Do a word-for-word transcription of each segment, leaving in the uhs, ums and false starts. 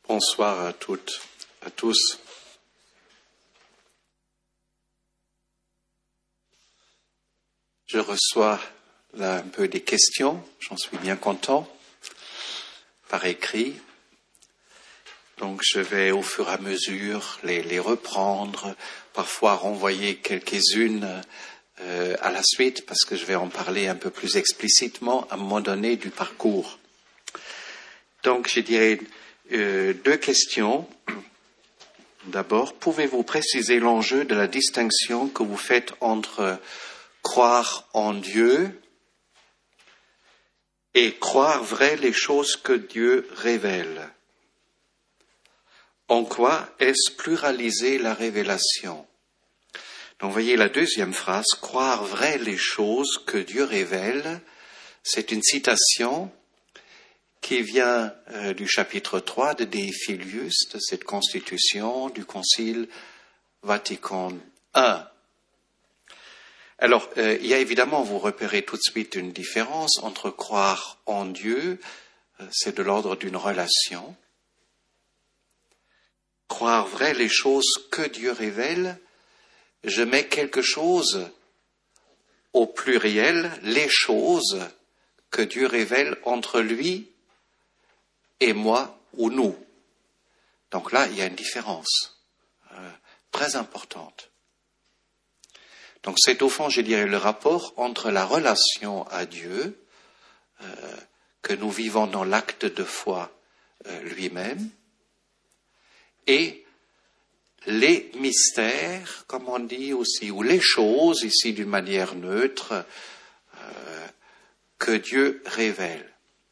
Bonsoir à toutes, à tous. Je reçois là un peu des questions, j'en suis bien content, par écrit. Donc je vais au fur et à mesure les, les reprendre, parfois renvoyer quelques-unes euh, à la suite, parce que je vais en parler un peu plus explicitement à un moment donné du parcours. Donc je dirais euh, deux questions. D'abord, pouvez-vous préciser l'enjeu de la distinction que vous faites entre croire en Dieu et croire vrai les choses que Dieu révèle? En quoi est-ce pluraliser la révélation? Donc, voyez la deuxième phrase, croire vrai les choses que Dieu révèle, c'est une citation qui vient euh, du chapitre trois de De Filius, de cette constitution du Concile Vatican un. Alors, euh, il y a évidemment, vous repérez tout de suite une différence entre croire en Dieu, euh, c'est de l'ordre d'une relation. Croire vrai les choses que Dieu révèle, je mets quelque chose au pluriel, les choses que Dieu révèle entre lui et moi ou nous. Donc là, il y a une différence euh, très importante. Donc c'est au fond, je dirais, le rapport entre la relation à Dieu euh, que nous vivons dans l'acte de foi euh, lui-même et les mystères, comme on dit aussi, ou les choses, ici d'une manière neutre, euh, que Dieu révèle.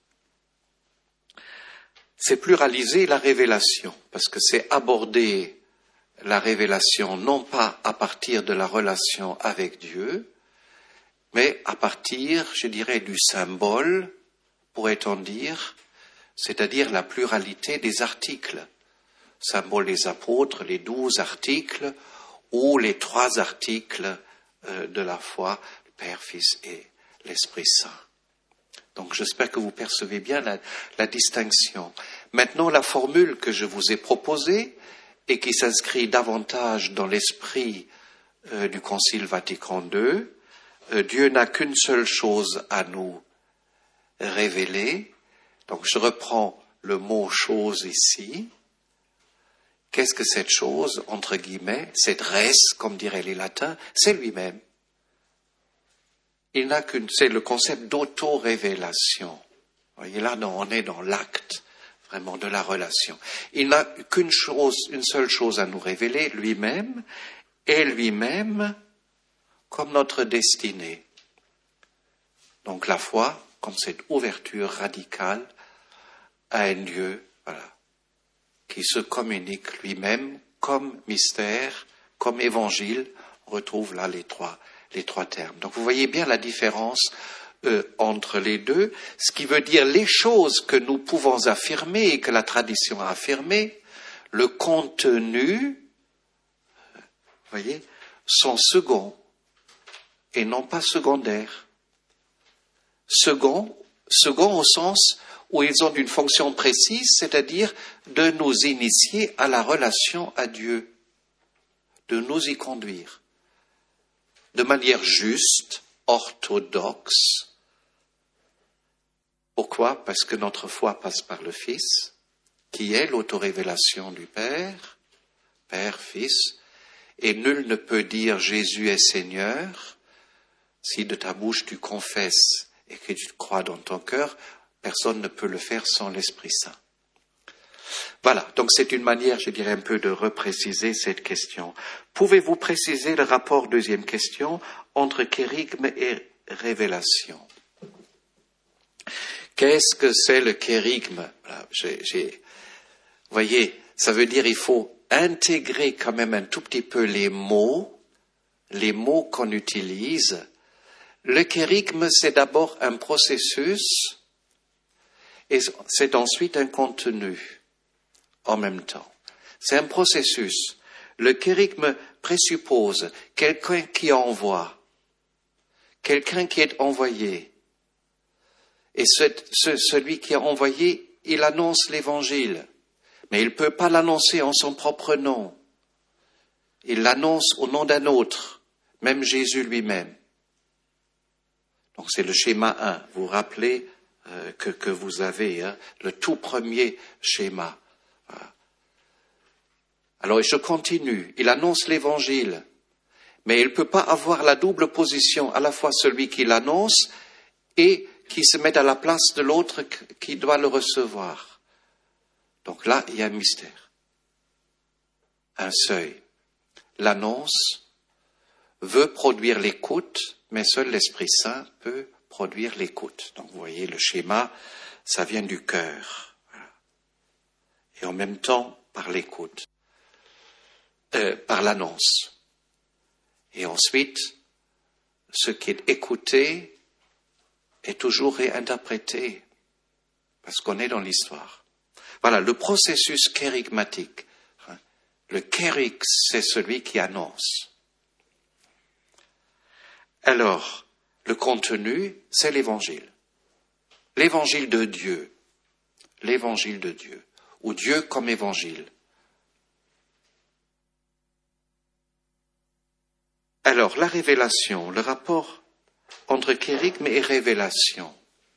C'est pluraliser la révélation, parce que c'est aborder la révélation non pas à partir de la relation avec Dieu, mais à partir, je dirais, du symbole, pourrait-on dire, c'est-à-dire la pluralité des articles. Symbole des apôtres, les douze articles, ou les trois articles euh, de la foi, le Père, Fils et l'Esprit Saint. Donc j'espère que vous percevez bien la, la distinction. Maintenant, la formule que je vous ai proposée, et qui s'inscrit davantage dans l'esprit euh, du Concile Vatican deux, euh, Dieu n'a qu'une seule chose à nous révéler. Donc je reprends le mot « chose » ici. Qu'est-ce que cette chose, entre guillemets, cette res, comme diraient les latins, c'est lui-même. Il n'a qu'une, c'est le concept d'auto-révélation. Vous voyez là, non, on est dans l'acte vraiment de la relation. Il n'a qu'une chose, une seule chose à nous révéler, lui-même, et lui-même comme notre destinée. Donc la foi, comme cette ouverture radicale à un Dieu, voilà, qui se communique lui-même comme mystère, comme évangile. On retrouve là les trois, les trois termes. Donc vous voyez bien la différence Euh, entre les deux, ce qui veut dire les choses que nous pouvons affirmer et que la tradition a affirmé, le contenu, vous voyez, sont seconds et non pas secondaires. Second, second au sens où ils ont une fonction précise, c'est-à-dire de nous initier à la relation à Dieu, de nous y conduire, de manière juste, orthodoxe. Pourquoi? Parce que notre foi passe par le Fils, qui est l'autorévélation du Père, Père, Fils, et nul ne peut dire Jésus est Seigneur si de ta bouche tu confesses et que tu crois dans ton cœur, personne ne peut le faire sans l'Esprit Saint. Voilà, donc c'est une manière, je dirais, un peu de repréciser cette question. Pouvez-vous préciser le rapport, deuxième question, entre kérygme et révélation? Qu'est-ce que c'est le kérygme? Voilà, j'ai, j'ai, vous voyez, ça veut dire qu'il faut intégrer quand même un tout petit peu les mots, les mots qu'on utilise. Le kérygme, c'est d'abord un processus et c'est ensuite un contenu en même temps. C'est un processus. Le kérygme présuppose quelqu'un qui envoie, quelqu'un qui est envoyé. Et ce, ce, celui qui a envoyé, il annonce l'évangile. Mais il ne peut pas l'annoncer en son propre nom. Il l'annonce au nom d'un autre, même Jésus lui-même. Donc c'est le schéma un. Vous vous rappelez euh, que, que vous avez hein, le tout premier schéma. Voilà. Alors je continue. Il annonce l'évangile, mais il ne peut pas avoir la double position, à la fois celui qui l'annonce et qui se met à la place de l'autre qui doit le recevoir. Donc là, il y a un mystère, un seuil. L'annonce veut produire l'écoute, mais seul l'Esprit Saint peut produire l'écoute. Donc vous voyez, le schéma, ça vient du cœur. Voilà. Et en même temps, par l'écoute, euh, par l'annonce. Et ensuite, ce qui est écouté est toujours réinterprété, parce qu'on est dans l'histoire. Voilà, le processus kérigmatique. Le kérig, c'est celui qui annonce. Alors, le contenu, c'est l'évangile. L'évangile de Dieu. L'évangile de Dieu. Ou Dieu comme évangile. Alors, la révélation, le rapport entre kérigme et révélation.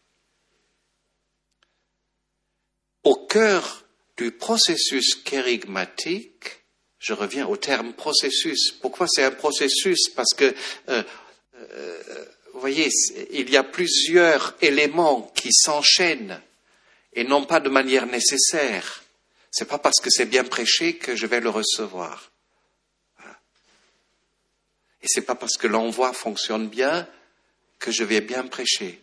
Au cœur du processus kérigmatique, je reviens au terme processus. Pourquoi c'est un processus? Parce que, euh, euh, vous voyez, il y a plusieurs éléments qui s'enchaînent et non pas de manière nécessaire. C'est pas parce que c'est bien prêché que je vais le recevoir. Et c'est pas parce que l'envoi fonctionne bien que je vais bien prêcher.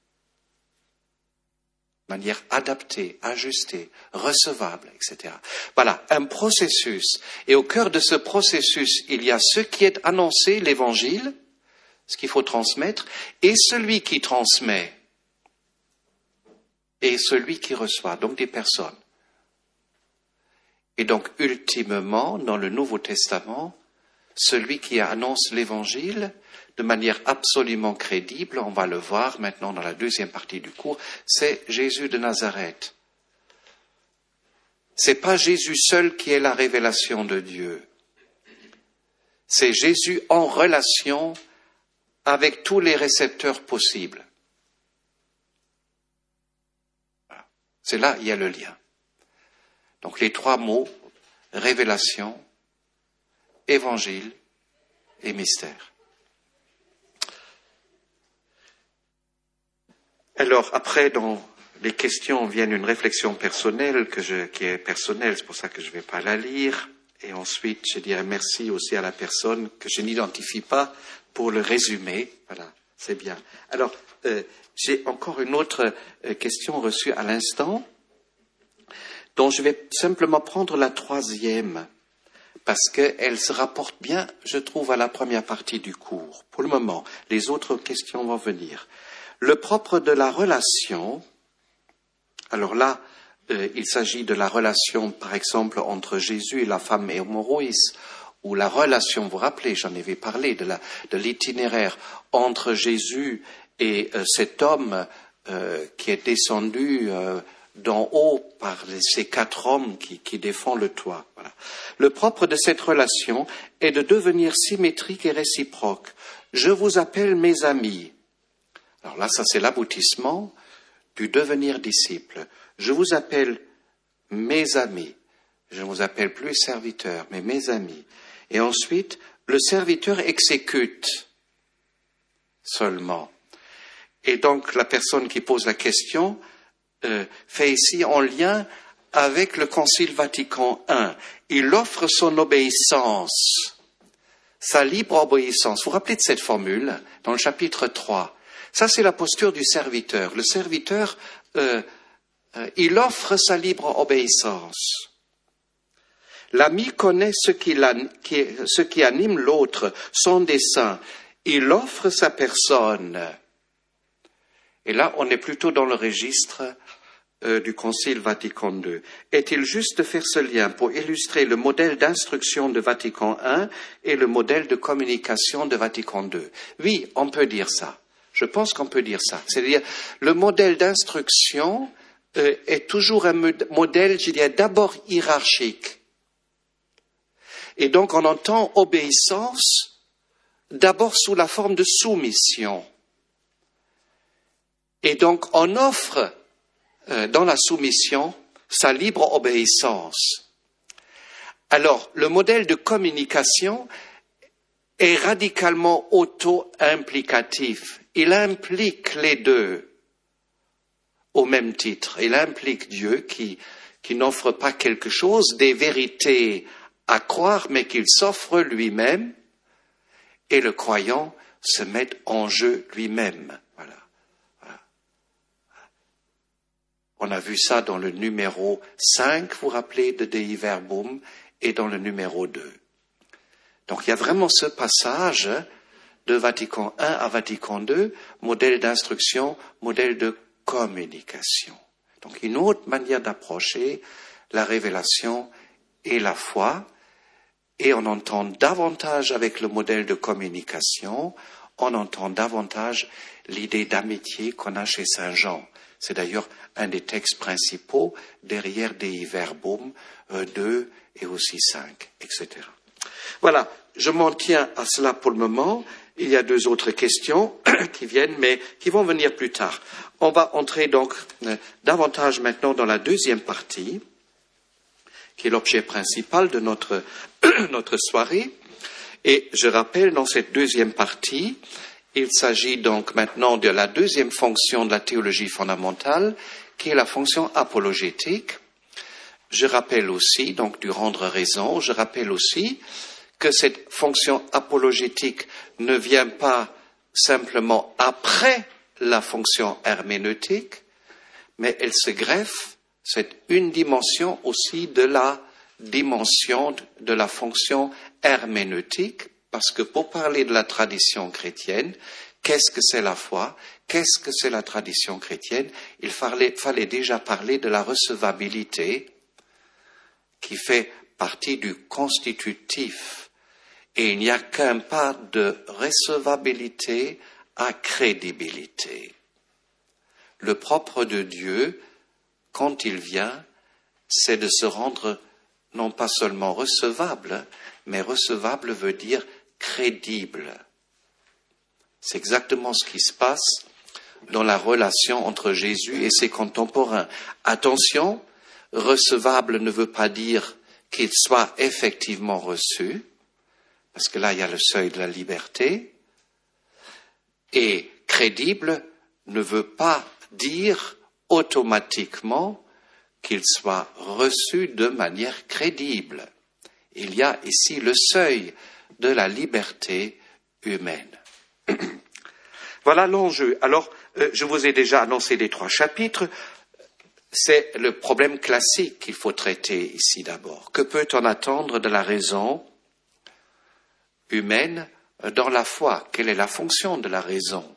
De manière adaptée, ajustée, recevable, et cetera. Voilà, un processus. Et au cœur de ce processus, il y a ce qui est annoncé, l'évangile, ce qu'il faut transmettre, et celui qui transmet, et celui qui reçoit, donc des personnes. Et donc, ultimement, dans le Nouveau Testament, celui qui annonce l'évangile de manière absolument crédible, on va le voir maintenant dans la deuxième partie du cours, c'est Jésus de Nazareth. C'est pas Jésus seul qui est la révélation de Dieu. C'est Jésus en relation avec tous les récepteurs possibles. Voilà. C'est là, il y a le lien. Donc les trois mots, révélation, évangile et mystère. Alors, après, dans les questions viennent une réflexion personnelle que je, qui est personnelle, c'est pour ça que je ne vais pas la lire. Et ensuite, je dirais merci aussi à la personne que je n'identifie pas pour le résumé. Voilà, c'est bien. Alors, euh, j'ai encore une autre euh, question reçue à l'instant, dont je vais simplement prendre la troisième, parce qu'elle se rapporte bien, je trouve, à la première partie du cours. Pour le moment, les autres questions vont venir. Le propre de la relation, alors là, euh, il s'agit de la relation, par exemple, entre Jésus et la femme hémorroïs, ou la relation, vous vous rappelez, j'en avais parlé, de, la, de l'itinéraire entre Jésus et euh, cet homme euh, qui est descendu euh, d'en haut par les, ces quatre hommes qui, qui défendent le toit. Voilà. Le propre de cette relation est de devenir symétrique et réciproque. Je vous appelle mes amis. Alors là, ça c'est l'aboutissement du devenir disciple. Je vous appelle mes amis. Je ne vous appelle plus serviteur, mais mes amis. Et ensuite, le serviteur exécute seulement. Et donc, la personne qui pose la question euh, fait ici en lien avec le Concile Vatican un. Il offre son obéissance, sa libre obéissance. Vous vous rappelez de cette formule dans le chapitre trois. Ça, c'est la posture du serviteur. Le serviteur, euh, euh, il offre sa libre obéissance. L'ami connaît ce qui, qui, ce qui anime l'autre, son dessein. Il offre sa personne. Et là, on est plutôt dans le registre euh, du Concile Vatican deux. Est-il juste de faire ce lien pour illustrer le modèle d'instruction de Vatican un et le modèle de communication de Vatican deux? Oui, on peut dire ça. Je pense qu'on peut dire ça. C'est-à-dire, le modèle d'instruction euh, est toujours un modèle, je dirais, d'abord hiérarchique. Et donc on entend obéissance d'abord sous la forme de soumission. Et donc on offre euh, dans la soumission sa libre obéissance. Alors le modèle de communication est radicalement auto-implicatif. Il implique les deux au même titre. Il implique Dieu qui, qui n'offre pas quelque chose, des vérités à croire, mais qu'il s'offre lui-même, et le croyant se met en jeu lui-même. Voilà. Voilà. On a vu ça dans le numéro cinq, vous vous rappelez, de Dei Verbum, et dans le numéro deux. Donc il y a vraiment ce passage de Vatican un à Vatican deux, modèle d'instruction, modèle de communication. Donc une autre manière d'approcher la révélation et la foi, et on entend davantage avec le modèle de communication, on entend davantage l'idée d'amitié qu'on a chez Saint Jean. C'est d'ailleurs un des textes principaux derrière Dei Verbum euh, deux et aussi cinq, et cetera. Voilà, je m'en tiens à cela pour le moment. Il y a deux autres questions qui viennent, mais qui vont venir plus tard. On va entrer donc euh, davantage maintenant dans la deuxième partie, qui est l'objet principal de notre, notre soirée. Et je rappelle, dans cette deuxième partie, il s'agit donc maintenant de la deuxième fonction de la théologie fondamentale, qui est la fonction apologétique. Je rappelle aussi, donc du rendre raison, je rappelle aussi que cette fonction apologétique ne vient pas simplement après la fonction herméneutique, mais elle se greffe, c'est une dimension aussi de la dimension de la fonction herméneutique, parce que pour parler de la tradition chrétienne, qu'est-ce que c'est la foi? Qu'est-ce que c'est la tradition chrétienne? Il fallait, fallait déjà parler de la recevabilité qui fait partie du constitutif. Et il n'y a qu'un pas de recevabilité à crédibilité. Le propre de Dieu, quand il vient, c'est de se rendre non pas seulement recevable, mais recevable veut dire crédible. C'est exactement ce qui se passe dans la relation entre Jésus et ses contemporains. Attention, recevable ne veut pas dire qu'il soit effectivement reçu, parce que là, il y a le seuil de la liberté. Et crédible ne veut pas dire automatiquement qu'il soit reçu de manière crédible. Il y a ici le seuil de la liberté humaine. Voilà l'enjeu. Alors, euh, je vous ai déjà annoncé les trois chapitres. C'est le problème classique qu'il faut traiter ici d'abord. Que peut-on attendre de la raison humaine dans la foi? Quelle est la fonction de la raison?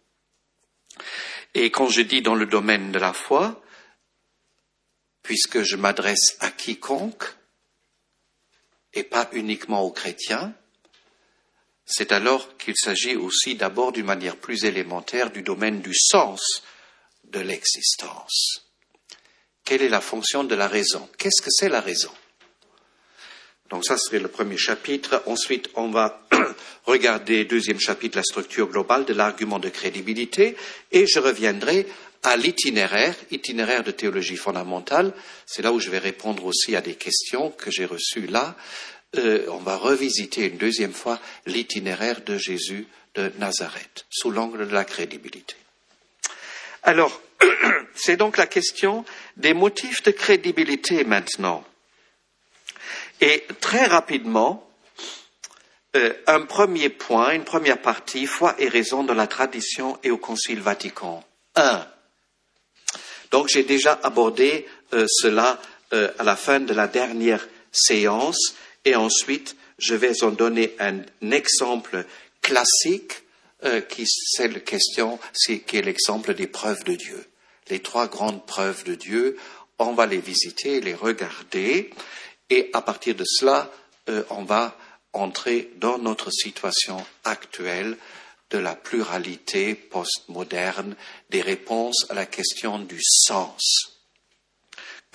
Et quand je dis dans le domaine de la foi, puisque je m'adresse à quiconque, et pas uniquement aux chrétiens, c'est alors qu'il s'agit aussi d'abord d'une manière plus élémentaire du domaine du sens de l'existence. Quelle est la fonction de la raison? Qu'est-ce que c'est la raison? Donc ça serait le premier chapitre. Ensuite, on va regarder, deuxième chapitre, la structure globale de l'argument de crédibilité. Et je reviendrai à l'itinéraire, itinéraire de théologie fondamentale. C'est là où je vais répondre aussi à des questions que j'ai reçues là. Euh, on va revisiter une deuxième fois l'itinéraire de Jésus de Nazareth, sous l'angle de la crédibilité. Alors, c'est donc la question des motifs de crédibilité maintenant. Et très rapidement, euh, un premier point, une première partie, foi et raison de la tradition et au Concile Vatican un. Donc j'ai déjà abordé euh, cela euh, à la fin de la dernière séance et ensuite je vais en donner un, un exemple classique euh, qui c'est la question, c'est qui est l'exemple des preuves de Dieu. Les trois grandes preuves de Dieu, on va les visiter, les regarder. Et à partir de cela, euh, on va entrer dans notre situation actuelle de la pluralité postmoderne des réponses à la question du sens.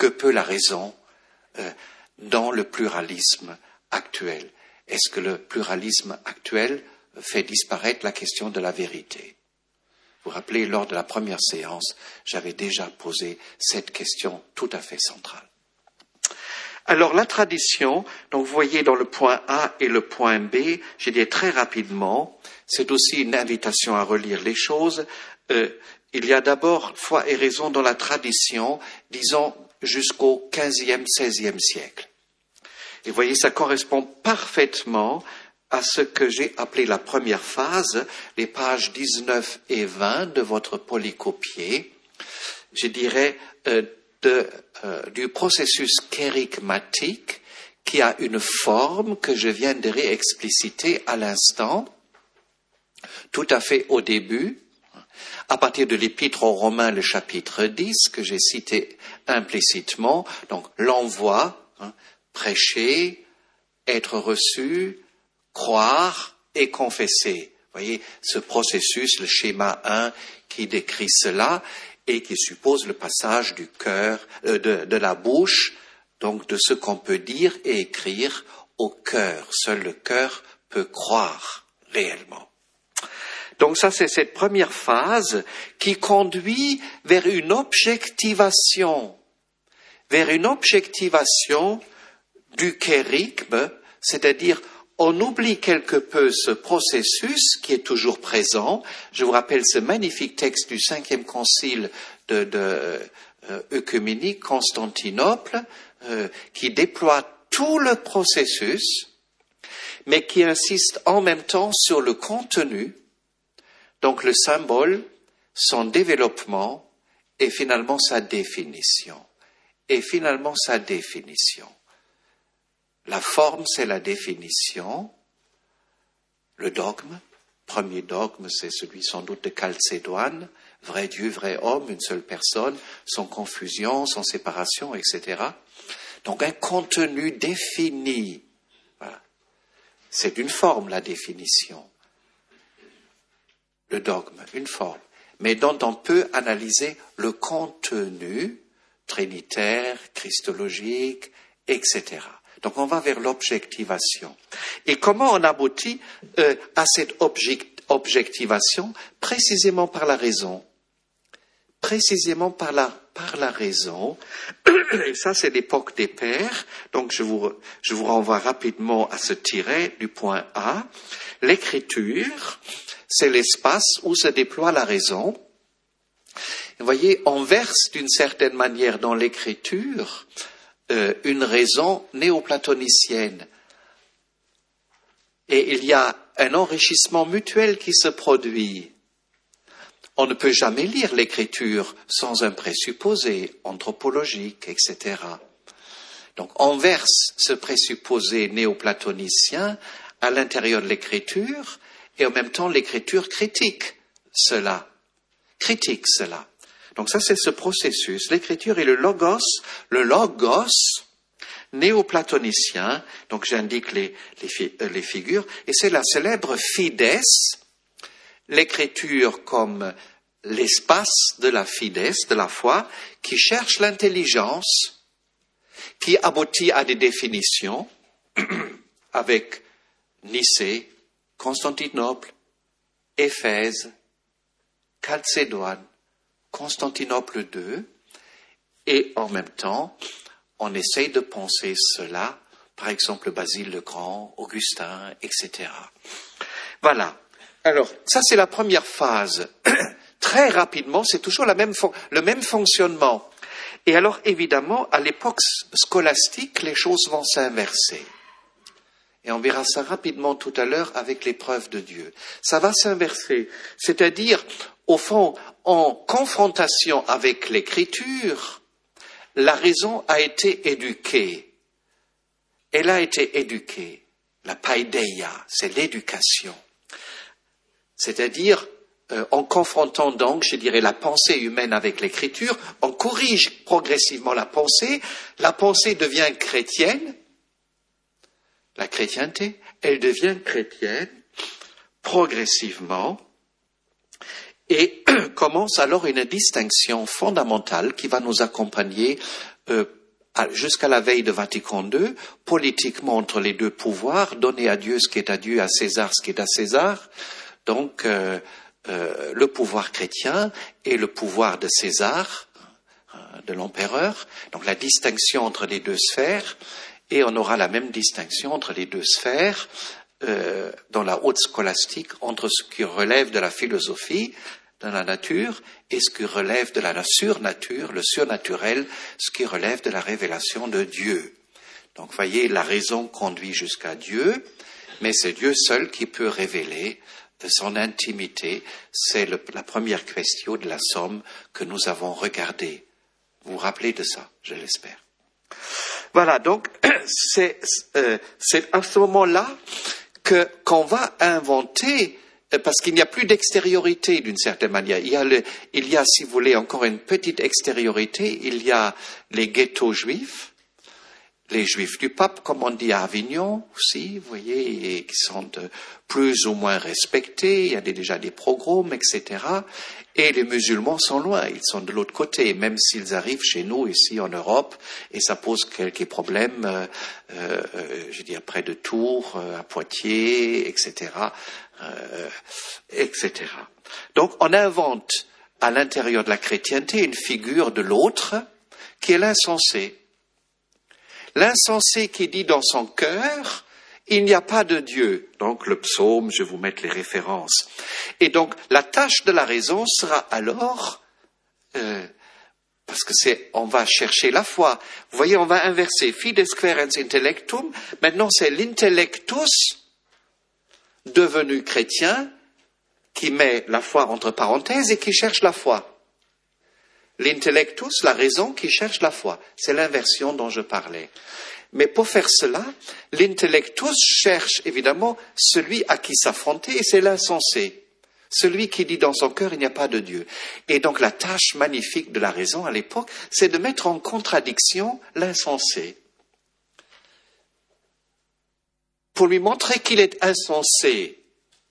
que peut la raison euh, dans le pluralisme actuel. Est-ce que le pluralisme actuel fait disparaître la question de la vérité? Vous vous rappelez, lors de la première séance, j'avais déjà posé cette question tout à fait centrale. Alors, la tradition, donc vous voyez dans le point A et le point B, j'ai dit très rapidement, c'est aussi une invitation à relire les choses. Euh, il y a d'abord foi et raison dans la tradition, disons jusqu'au quinzième, seizième siècle. Et vous voyez, ça correspond parfaitement à ce que j'ai appelé la première phase, les pages dix-neuf et vingt de votre polycopier. Je dirais euh, de, euh, du processus kérigmatique qui a une forme que je viens de réexpliciter à l'instant, tout à fait au début, à partir de l'Épître aux Romains, le chapitre dix, que j'ai cité implicitement, donc l'envoi, hein, prêcher, être reçu, croire et confesser. Vous voyez, ce processus, le schéma un, qui décrit cela et qui suppose le passage du cœur, euh, de, de la bouche, donc de ce qu'on peut dire et écrire au cœur. Seul le cœur peut croire réellement. Donc ça, c'est cette première phase qui conduit vers une objectivation, vers une objectivation du kérigme, c'est-à-dire on oublie quelque peu ce processus qui est toujours présent. Je vous rappelle ce magnifique texte du cinquième concile de, de euh, œcuménique Constantinople, euh, qui déploie tout le processus, mais qui insiste en même temps sur le contenu, donc le symbole, son développement et finalement sa définition. Et finalement sa définition. La forme, c'est la définition. Le dogme, premier dogme, c'est celui sans doute de Chalcédoine, vrai Dieu, vrai homme, une seule personne, sans confusion, sans séparation, et cetera. Donc un contenu défini. Voilà. C'est une forme, la définition. Le dogme, une forme, mais dont on peut analyser le contenu trinitaire, christologique, et cetera. Donc on va vers l'objectivation. Et comment on aboutit euh, à cette object, objectivation? Précisément par la raison. Précisément par la, par la raison. Et ça, c'est l'époque des pères. Donc je vous, je vous renvoie rapidement à ce tiret du point A. L'écriture, c'est l'espace où se déploie la raison. Vous voyez, on verse d'une certaine manière dans l'écriture euh, une raison néoplatonicienne. Et il y a un enrichissement mutuel qui se produit. On ne peut jamais lire l'écriture sans un présupposé anthropologique, et cetera. Donc on verse ce présupposé néoplatonicien à l'intérieur de l'écriture, et en même temps l'écriture critique cela, critique cela. Donc ça c'est ce processus, l'écriture est le logos, le logos néoplatonicien, donc j'indique les, les, les figures, et c'est la célèbre fides, l'écriture comme l'espace de la fides, de la foi, qui cherche l'intelligence, qui aboutit à des définitions avec Nicée, Constantinople, Éphèse, Chalcédoine, Constantinople deux, et en même temps, on essaye de penser cela, par exemple Basile le Grand, Augustin, et cetera. Voilà. Alors, ça c'est la première phase. Très rapidement, c'est toujours la même fon- le même fonctionnement. Et alors, évidemment, à l'époque scolastique, les choses vont s'inverser. Et on verra ça rapidement tout à l'heure avec l'épreuve de Dieu. Ça va s'inverser. C'est-à-dire, au fond, en confrontation avec l'écriture, la raison a été éduquée. Elle a été éduquée. La paideia, c'est l'éducation. C'est-à-dire, euh, en confrontant donc, je dirais, la pensée humaine avec l'écriture, on corrige progressivement la pensée, la pensée devient chrétienne, la chrétienté, elle devient chrétienne progressivement, et commence alors une distinction fondamentale qui va nous accompagner euh, jusqu'à la veille de Vatican deux, politiquement entre les deux pouvoirs, donner à Dieu ce qui est à Dieu, à César ce qui est à César. Donc, euh, euh, le pouvoir chrétien et le pouvoir de César, euh, de l'empereur. Donc, la distinction entre les deux sphères. Et on aura la même distinction entre les deux sphères euh, dans la haute scolastique, entre ce qui relève de la philosophie, de la nature, et ce qui relève de la surnature, le surnaturel, ce qui relève de la révélation de Dieu. Donc, vous voyez, la raison conduit jusqu'à Dieu, mais c'est Dieu seul qui peut révéler son intimité. C'est le, la première question de la somme que nous avons regardée. Vous vous rappelez de ça, je l'espère. Voilà, donc, c'est, euh, c'est à ce moment-là que, qu'on va inventer, parce qu'il n'y a plus d'extériorité d'une certaine manière. Il y a, le, il y a, si vous voulez, encore une petite extériorité. Il y a les ghettos juifs, les juifs du pape, comme on dit à Avignon aussi, vous voyez, et qui sont de plus ou moins respectés. Il y a des, déjà des pogroms, et cetera. Et les musulmans sont loin, ils sont de l'autre côté, même s'ils arrivent chez nous, ici en Europe, et ça pose quelques problèmes, euh, euh, je veux dire, près de Tours, euh, à Poitiers, et cetera, euh, et cetera. Donc, on invente à l'intérieur de la chrétienté une figure de l'autre qui est l'insensé. L'insensé qui dit dans son cœur, il n'y a pas de Dieu. Donc, le psaume, je vais vous mettre les références. Et donc, la tâche de la raison sera alors, euh, parce que c'est, on va chercher la foi. Vous voyez, on va inverser. Fides quaerens intellectum. Maintenant, c'est l'intellectus devenu chrétien qui met la foi entre parenthèses et qui cherche la foi. L'intellectus, la raison qui cherche la foi. C'est l'inversion dont je parlais. Mais pour faire cela, l'intellectus cherche évidemment celui à qui s'affronter, et c'est l'insensé. Celui qui dit dans son cœur, il n'y a pas de Dieu. Et donc la tâche magnifique de la raison à l'époque, c'est de mettre en contradiction l'insensé. Pour lui montrer qu'il est insensé.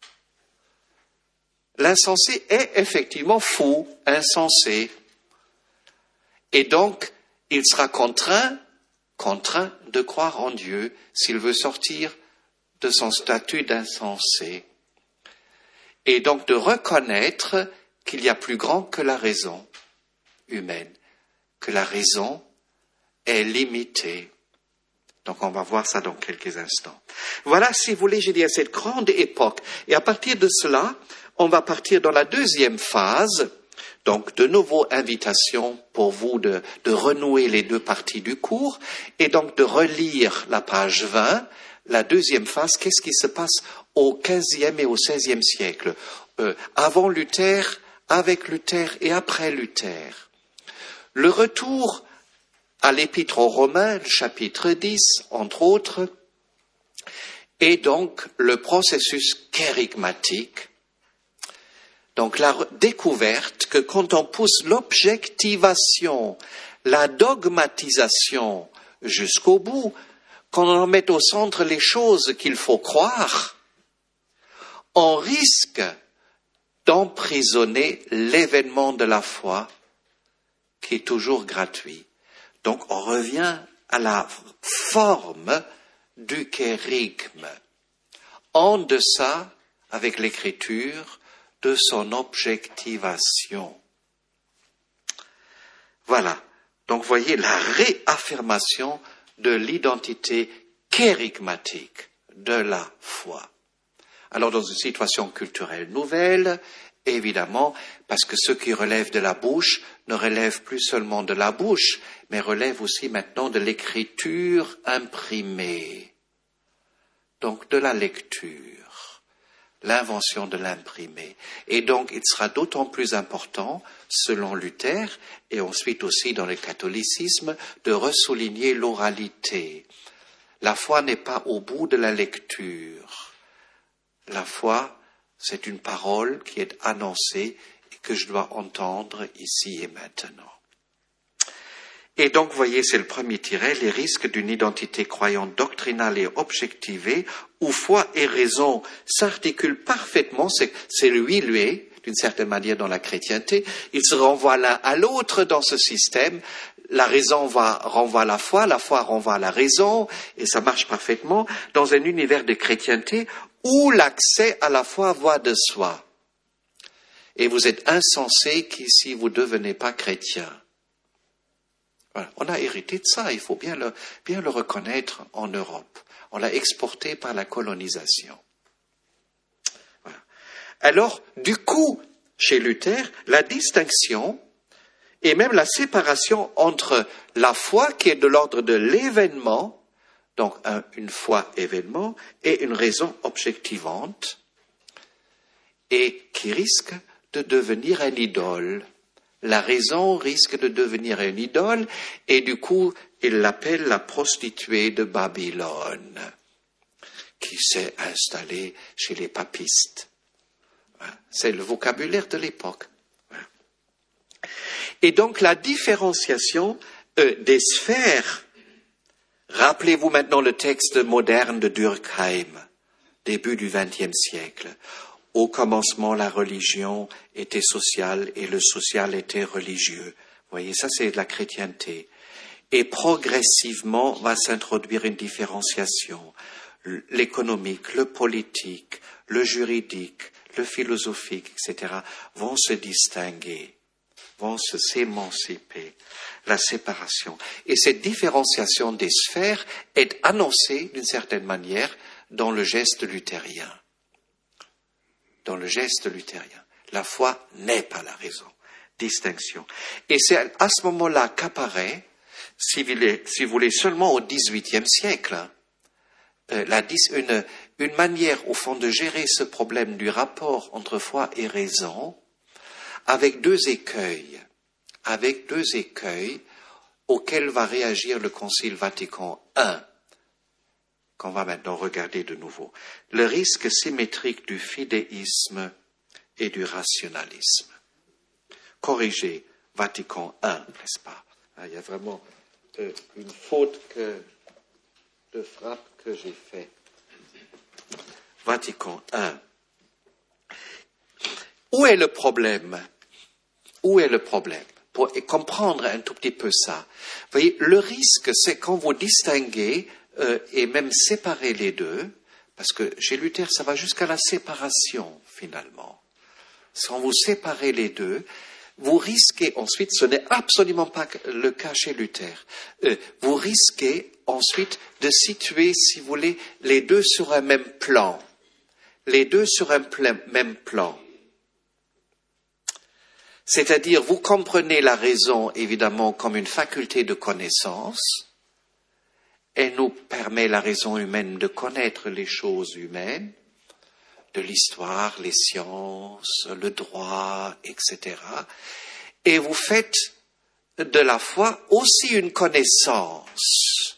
L'insensé est effectivement fou, insensé. Et donc, il sera contraint, contraint de croire en Dieu s'il veut sortir de son statut d'insensé. Et donc de reconnaître qu'il y a plus grand que la raison humaine, que la raison est limitée. Donc on va voir ça dans quelques instants. Voilà, si vous voulez, j'ai dit à cette grande époque. Et à partir de cela, on va partir dans la deuxième phase. Donc, de nouveau, invitation pour vous de, de renouer les deux parties du cours et donc de relire la page vingt, la deuxième phase, qu'est-ce qui se passe au quinzième et au seizième siècle, euh, avant Luther, avec Luther et après Luther. Le retour à l'Épître aux Romains, le chapitre dix, entre autres, et donc le processus kérygmatique. Donc la découverte que quand on pousse l'objectivation, la dogmatisation jusqu'au bout, quand on met au centre les choses qu'il faut croire, on risque d'emprisonner l'événement de la foi qui est toujours gratuit. Donc on revient à la forme du kérygme, en deçà avec l'écriture de son objectivation. Voilà. Donc, voyez la réaffirmation de l'identité kérygmatique de la foi. Alors, dans une situation culturelle nouvelle, évidemment, parce que ce qui relève de la bouche ne relève plus seulement de la bouche, mais relève aussi maintenant de l'écriture imprimée. Donc, de la lecture. L'invention de l'imprimé. Et donc, il sera d'autant plus important, selon Luther, et ensuite aussi dans le catholicisme, de ressouligner l'oralité. La foi n'est pas au bout de la lecture. La foi, c'est une parole qui est annoncée et que je dois entendre ici et maintenant. Et donc, vous voyez, c'est le premier tiret, les risques d'une identité croyante doctrinale et objectivée, où foi et raison s'articulent parfaitement, c'est, c'est lui-lui, d'une certaine manière dans la chrétienté, ils se renvoient l'un à l'autre dans ce système, la raison va, renvoie à la foi, la foi renvoie à la raison, et ça marche parfaitement dans un univers de chrétienté où l'accès à la foi va de soi. Et vous êtes insensé si vous ne devenez pas chrétien. Voilà. On a hérité de ça, il faut bien le, bien le reconnaître en Europe. On l'a exporté par la colonisation. Voilà. Alors, du coup, chez Luther, la distinction et même la séparation entre la foi qui est de l'ordre de l'événement, donc un, une foi événement, et une raison objectivante, et qui risque de devenir un idole. La raison risque de devenir une idole, et du coup, il l'appelle la prostituée de Babylone, qui s'est installée chez les papistes. C'est le vocabulaire de l'époque. Et donc, la différenciation euh, des sphères, rappelez-vous maintenant le texte moderne de Durkheim, début du vingtième siècle. Au commencement, la religion était sociale et le social était religieux. Vous voyez, ça c'est de la chrétienté. Et progressivement va s'introduire une différenciation. L'économique, le politique, le juridique, le philosophique, et cetera vont se distinguer, vont se s'émanciper. La séparation. Et cette différenciation des sphères est annoncée d'une certaine manière dans le geste luthérien. Dans le geste luthérien. La foi n'est pas la raison. Distinction. Et c'est à ce moment-là qu'apparaît, si vous voulez, si vous voulez seulement au dix-huitième siècle, hein, euh, la, une, une manière au fond de gérer ce problème du rapport entre foi et raison avec deux écueils, avec deux écueils auxquels va réagir le Concile Vatican un, qu'on va maintenant regarder de nouveau. Le risque symétrique du fidéisme et du rationalisme. Corrigé, Vatican un, n'est-ce pas? Ah, il y a vraiment euh, une faute que, de frappe que j'ai faite. Vatican un. Où est le problème? Où est le problème? Pour comprendre un tout petit peu ça. Vous voyez, le risque, c'est quand vous distinguez euh, et même séparer les deux, parce que chez Luther, ça va jusqu'à la séparation, finalement. Quand vous séparez les deux, vous risquez ensuite, ce n'est absolument pas le cas chez Luther, euh, vous risquez ensuite de situer, si vous voulez, les deux sur un même plan. Les deux sur un pla- même plan. C'est-à-dire, vous comprenez la raison, évidemment, comme une faculté de connaissance. Elle nous permet, la raison humaine, de connaître les choses humaines, de l'histoire, les sciences, le droit, et cetera. Et vous faites de la foi aussi une connaissance.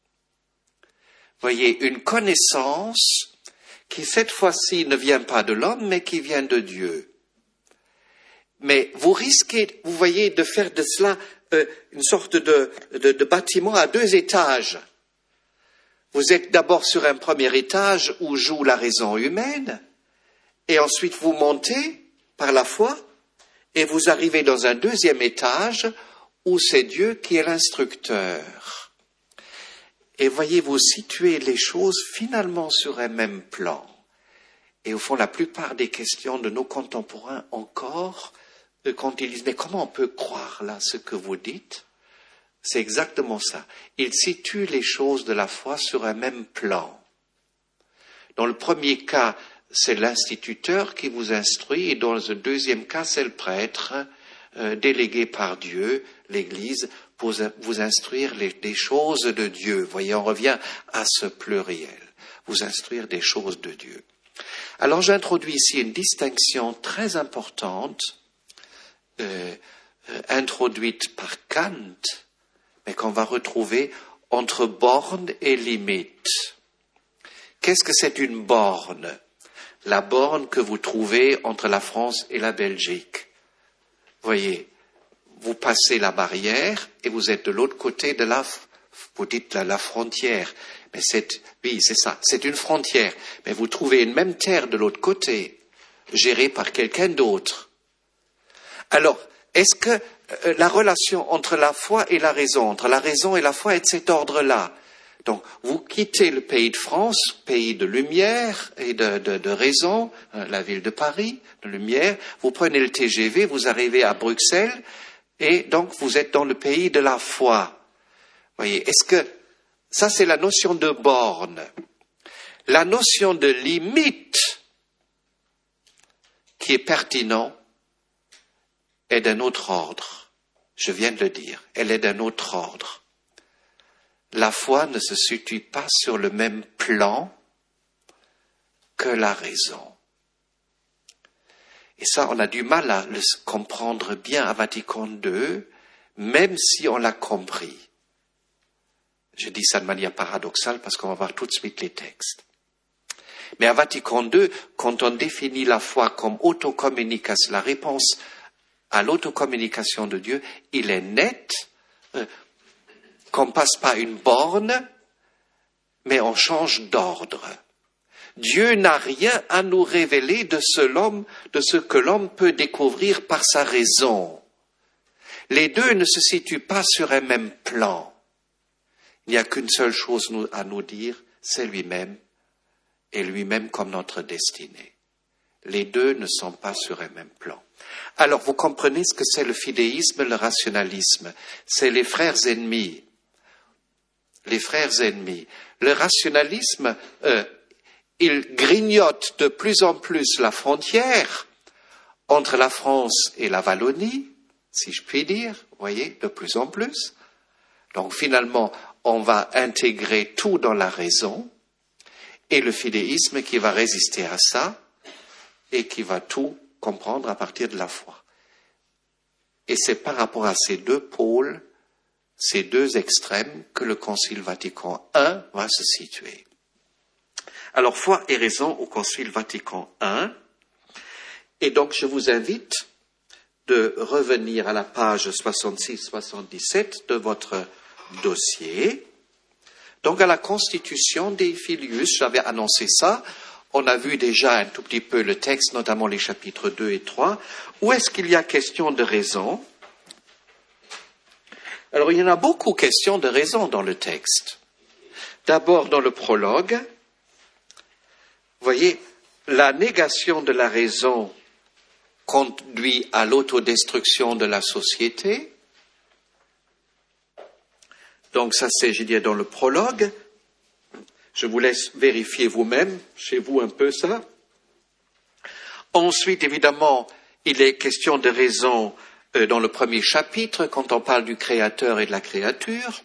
Voyez, une connaissance qui, cette fois-ci, ne vient pas de l'homme, mais qui vient de Dieu. Mais vous risquez, vous voyez, de faire de cela euh, une sorte de, de, de bâtiment à deux étages. Vous êtes d'abord sur un premier étage où joue la raison humaine, et ensuite vous montez par la foi, et vous arrivez dans un deuxième étage où c'est Dieu qui est l'instructeur. Et voyez, vous situez les choses finalement sur un même plan. Et au fond, la plupart des questions de nos contemporains encore, quand ils disent, mais comment on peut croire là ce que vous dites? C'est exactement ça. Ils situent les choses de la foi sur un même plan. Dans le premier cas, c'est l'instituteur qui vous instruit, et dans le deuxième cas, c'est le prêtre euh, délégué par Dieu, l'Église, pour vous instruire les, des choses de Dieu. Vous voyez, on revient à ce pluriel. Vous instruire des choses de Dieu. Alors, j'introduis ici une distinction très importante Euh, euh, introduite par Kant, mais qu'on va retrouver entre borne et limite. Qu'est-ce que c'est une borne? La borne que vous trouvez entre la France et la Belgique. Voyez, vous passez la barrière et vous êtes de l'autre côté de la, vous dites la, la frontière. Mais c'est, oui, c'est ça, c'est une frontière. Mais vous trouvez une même terre de l'autre côté, gérée par quelqu'un d'autre. Alors, est-ce que euh, la relation entre la foi et la raison, entre la raison et la foi est de cet ordre-là? Donc, vous quittez le pays de France, pays de lumière et de, de, de raison, hein, la ville de Paris, de lumière, vous prenez le T G V, vous arrivez à Bruxelles, et donc vous êtes dans le pays de la foi. Voyez, est-ce que ça c'est la notion de borne? La notion de limite qui est pertinente est d'un autre ordre. Je viens de le dire, elle est d'un autre ordre. La foi ne se situe pas sur le même plan que la raison. Et ça, on a du mal à le comprendre bien à Vatican deux, même si on l'a compris. Je dis ça de manière paradoxale parce qu'on va voir tout de suite les textes. Mais à Vatican deux, quand on définit la foi comme autocommunication, la réponse à l'autocommunication de Dieu, il est net, euh, qu'on ne passe pas une borne, mais on change d'ordre. Dieu n'a rien à nous révéler de ce, l'homme, de ce que l'homme peut découvrir par sa raison. Les deux ne se situent pas sur un même plan. Il n'y a qu'une seule chose à nous dire, c'est lui-même, et lui-même comme notre destinée. Les deux ne sont pas sur un même plan. Alors, vous comprenez ce que c'est le fidéisme, le rationalisme. C'est les frères ennemis. Les frères ennemis. Le rationalisme, euh, il grignote de plus en plus la frontière entre la France et la Wallonie, si je puis dire, vous voyez, de plus en plus. Donc finalement, on va intégrer tout dans la raison, et le fidéisme qui va résister à ça, et qui va tout comprendre à partir de la foi. Et c'est par rapport à ces deux pôles, ces deux extrêmes, que le Concile Vatican un va se situer. Alors, foi et raison au Concile Vatican un. Et donc, je vous invite de revenir à la page soixante-six soixante-dix-sept de votre dossier. Donc, à la constitution des Filius, j'avais annoncé ça. On a vu déjà un tout petit peu le texte, notamment les chapitres deux et trois. Où est-ce qu'il y a question de raison? Alors, il y en a beaucoup questions de raison dans le texte. D'abord, dans le prologue, vous voyez, la négation de la raison conduit à l'autodestruction de la société. Donc, ça c'est, je dirais, dans le prologue. Je vous laisse vérifier vous-même, chez vous un peu ça. Ensuite, évidemment, il est question de raison euh, dans le premier chapitre, quand on parle du Créateur et de la créature.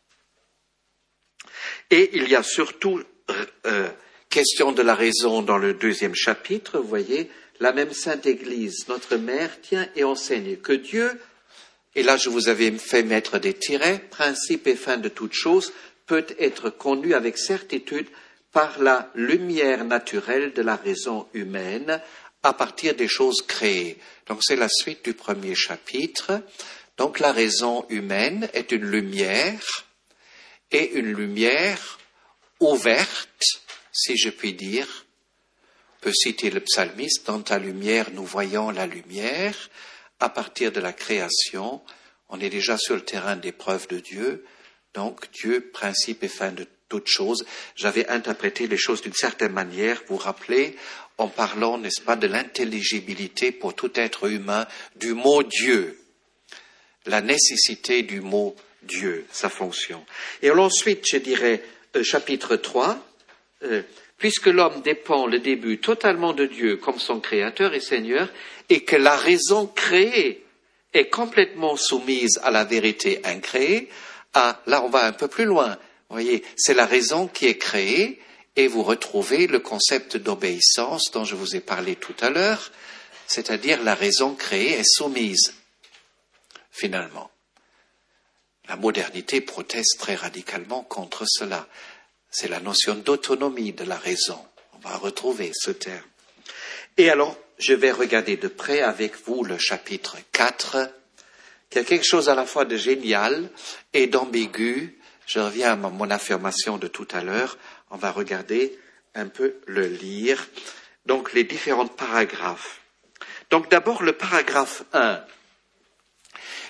Et il y a surtout euh, question de la raison dans le deuxième chapitre. Vous voyez, la même Sainte Église, notre Mère, tient et enseigne que Dieu, et là je vous avais fait mettre des tirets, principe et fin de toute chose, peut être connu avec certitude par la lumière naturelle de la raison humaine à partir des choses créées. Donc c'est la suite du premier chapitre. Donc la raison humaine est une lumière, et une lumière ouverte, si je puis dire. On peut citer le psalmiste, dans ta lumière nous voyons la lumière. À partir de la création, on est déjà sur le terrain des preuves de Dieu. Donc, Dieu, principe et fin de toute chose. J'avais interprété les choses d'une certaine manière, vous vous rappelez, en parlant, n'est-ce pas, de l'intelligibilité pour tout être humain du mot Dieu. La nécessité du mot Dieu, sa fonction. Et alors, ensuite, je dirais, euh, chapitre trois, euh, puisque l'homme dépend, le début, totalement de Dieu comme son créateur et Seigneur, et que la raison créée est complètement soumise à la vérité incréée, ah, là, on va un peu plus loin. Vous voyez, c'est la raison qui est créée et vous retrouvez le concept d'obéissance dont je vous ai parlé tout à l'heure, c'est-à-dire la raison créée est soumise, finalement. La modernité proteste très radicalement contre cela. C'est la notion d'autonomie de la raison. On va retrouver ce terme. Et alors, je vais regarder de près avec vous le chapitre quatre, qui a quelque chose à la fois de génial et d'ambigu. Je reviens à mon affirmation de tout à l'heure. On va regarder un peu le lire. Donc, les différents paragraphes. Donc, d'abord, le paragraphe un.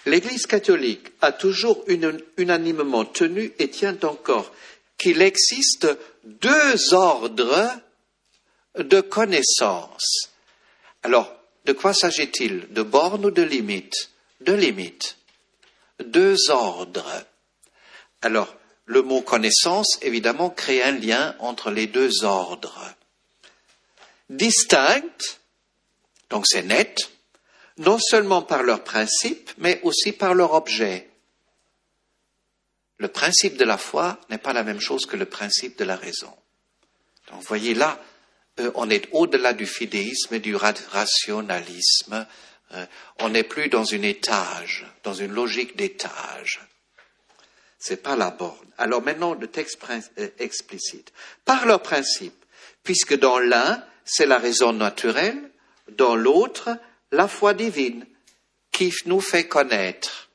L'Église catholique a toujours une, unanimement tenu et tient encore qu'il existe deux ordres de connaissance. Alors, de quoi s'agit-il? De bornes ou de limites? De limites. Deux ordres. Alors, le mot connaissance, évidemment, crée un lien entre les deux ordres. Distincts, donc c'est net, non seulement par leur principe, mais aussi par leur objet. Le principe de la foi n'est pas la même chose que le principe de la raison. Donc, vous voyez là, euh, on est au-delà du fidéisme et du rationalisme. Euh, on n'est plus dans une étage, dans une logique d'étage. C'est pas la borne. Alors maintenant, le texte euh, explicite. Par leur principe, puisque dans l'un, c'est la raison naturelle, dans l'autre, la foi divine, qui nous fait connaître.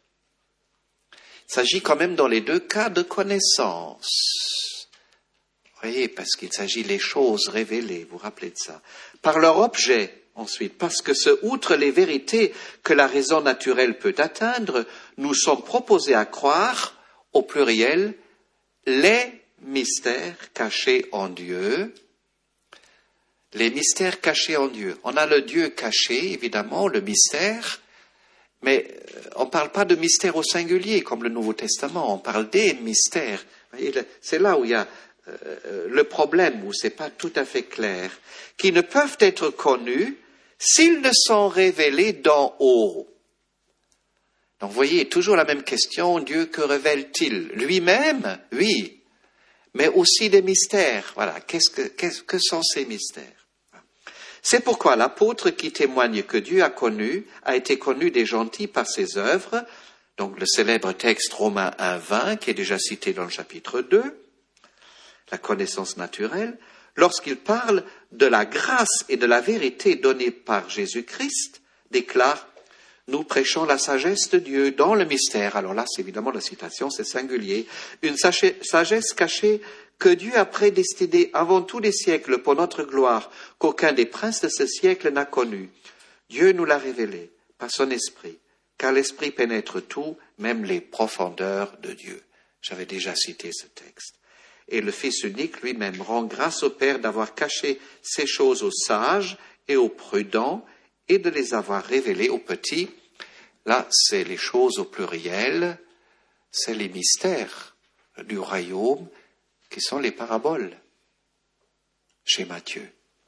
Il s'agit quand même dans les deux cas de connaissance. Vous voyez, parce qu'il s'agit des choses révélées, vous vous rappelez de ça. Par leur objet, ensuite, parce que ce, outre les vérités que la raison naturelle peut atteindre, nous sommes proposés à croire, au pluriel, les mystères cachés en Dieu. Les mystères cachés en Dieu. On a le Dieu caché, évidemment, le mystère, mais on ne parle pas de mystère au singulier, comme le Nouveau Testament, on parle des mystères. C'est là où il y a euh, le problème, où ce n'est pas tout à fait clair, qui ne peuvent être connus s'ils ne sont révélés d'en haut. Donc, vous voyez, toujours la même question, Dieu, que révèle-t-il? Lui-même, oui, mais aussi des mystères. Voilà, qu'est-ce que, qu'est-ce que sont ces mystères? C'est pourquoi l'apôtre qui témoigne que Dieu a connu, a été connu des gentils par ses œuvres, donc le célèbre texte Romains un vingt, qui est déjà cité dans le chapitre deux, la connaissance naturelle, lorsqu'il parle de la grâce et de la vérité donnée par Jésus-Christ, déclare nous prêchons la sagesse de Dieu dans le mystère. Alors là, c'est évidemment la citation, c'est singulier. Une sagesse cachée que Dieu a prédestinée avant tous les siècles pour notre gloire, qu'aucun des princes de ce siècle n'a connue. Dieu nous l'a révélée par son esprit, car l'esprit pénètre tout, même les profondeurs de Dieu. J'avais déjà cité ce texte. Et le Fils unique lui-même rend grâce au Père d'avoir caché ces choses aux sages et aux prudents, et de les avoir révélées aux petits. Là, c'est les choses au pluriel, c'est les mystères du royaume qui sont les paraboles chez Matthieu.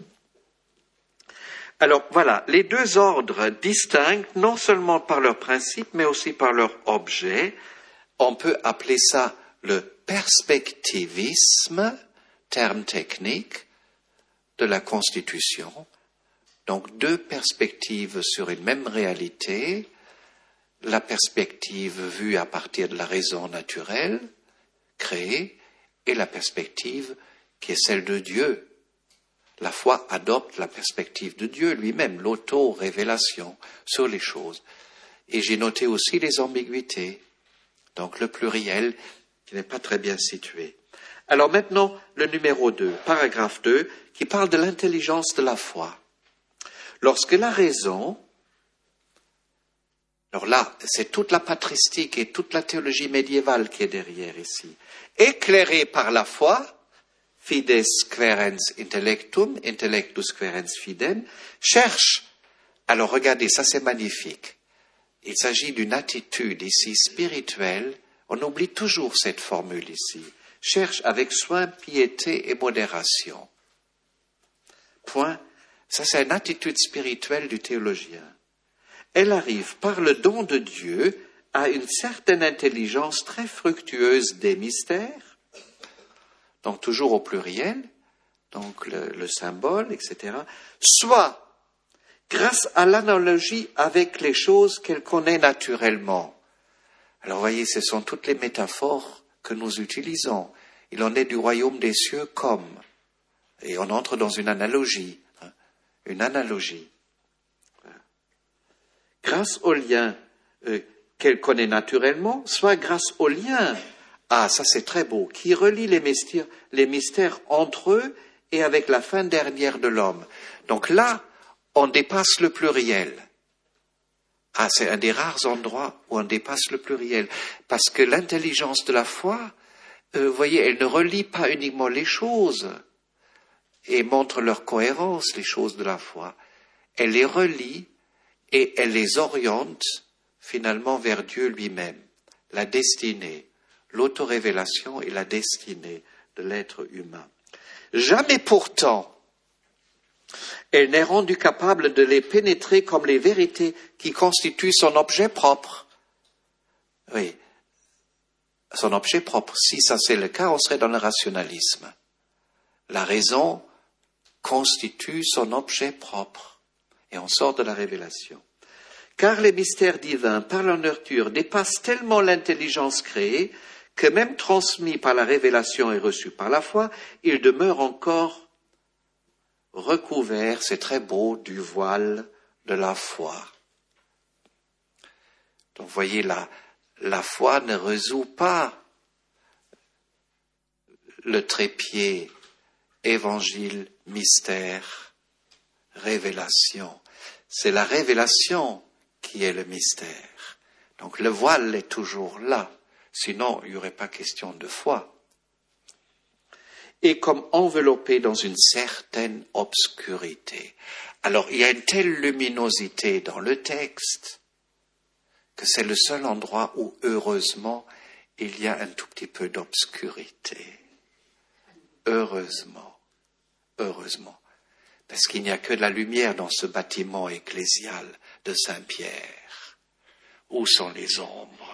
Alors voilà, les deux ordres distincts, non seulement par leur principe, mais aussi par leur objet. On peut appeler ça le perspectivisme, terme technique, de la Constitution. Donc deux perspectives sur une même réalité, la perspective vue à partir de la raison naturelle, créée, et la perspective qui est celle de Dieu. La foi adopte la perspective de Dieu lui-même, l'auto-révélation sur les choses. Et j'ai noté aussi les ambiguïtés, donc le pluriel qui n'est pas très bien situé. Alors maintenant, le numéro deux, paragraphe deux, qui parle de l'intelligence de la foi. Lorsque la raison, alors là, c'est toute la patristique et toute la théologie médiévale qui est derrière ici, éclairée par la foi, fides querens intellectum, intellectus querens fidem, cherche, alors regardez, ça c'est magnifique, il s'agit d'une attitude ici spirituelle, on oublie toujours cette formule ici, cherche avec soin, piété et modération. Point. Ça, c'est une attitude spirituelle du théologien. Elle arrive par le don de Dieu à une certaine intelligence très fructueuse des mystères, donc toujours au pluriel, donc le, le symbole, et cetera, soit grâce à l'analogie avec les choses qu'elle connaît naturellement. Alors, vous voyez, ce sont toutes les métaphores que nous utilisons. Il en est du royaume des cieux comme, et on entre dans une analogie. Une analogie. Grâce au lien euh, qu'elle connaît naturellement, soit grâce au lien, ah ça c'est très beau, qui relie les mystères, les mystères entre eux et avec la fin dernière de l'homme. Donc là, on dépasse le pluriel. Ah, c'est un des rares endroits où on dépasse le pluriel. Parce que l'intelligence de la foi, euh, vous voyez, elle ne relie pas uniquement les choses et montre leur cohérence, les choses de la foi. Elle les relie et elle les oriente finalement vers Dieu lui-même, la destinée, l'autorévélation et la destinée de l'être humain. Jamais pourtant elle n'est rendue capable de les pénétrer comme les vérités qui constituent son objet propre. Oui, son objet propre. Si ça c'est le cas, on serait dans le rationalisme. La raison constitue son objet propre. Et on sort de la révélation. Car les mystères divins, par leur nature, dépassent tellement l'intelligence créée que même transmis par la révélation et reçus par la foi, ils demeurent encore recouverts, c'est très beau, du voile de la foi. Donc, vous voyez, la, la foi ne résout pas le trépied, évangile, mystère, révélation. C'est la révélation qui est le mystère. Donc, le voile est toujours là. Sinon, il n'y aurait pas question de foi. Et comme enveloppé dans une certaine obscurité. Alors, il y a une telle luminosité dans le texte que c'est le seul endroit où, heureusement, il y a un tout petit peu d'obscurité. Heureusement. Heureusement. Parce qu'il n'y a que de la lumière dans ce bâtiment ecclésial de Saint-Pierre. Où sont les ombres?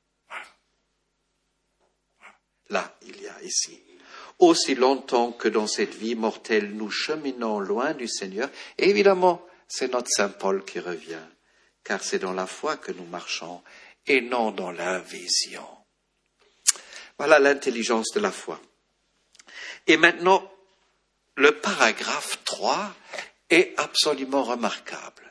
Là, il y a ici. Aussi longtemps que dans cette vie mortelle, nous cheminons loin du Seigneur. Et évidemment, c'est notre Saint Paul qui revient, car c'est dans la foi que nous marchons et non dans la vision. Voilà l'intelligence de la foi. Et maintenant, le paragraphe trois est absolument remarquable,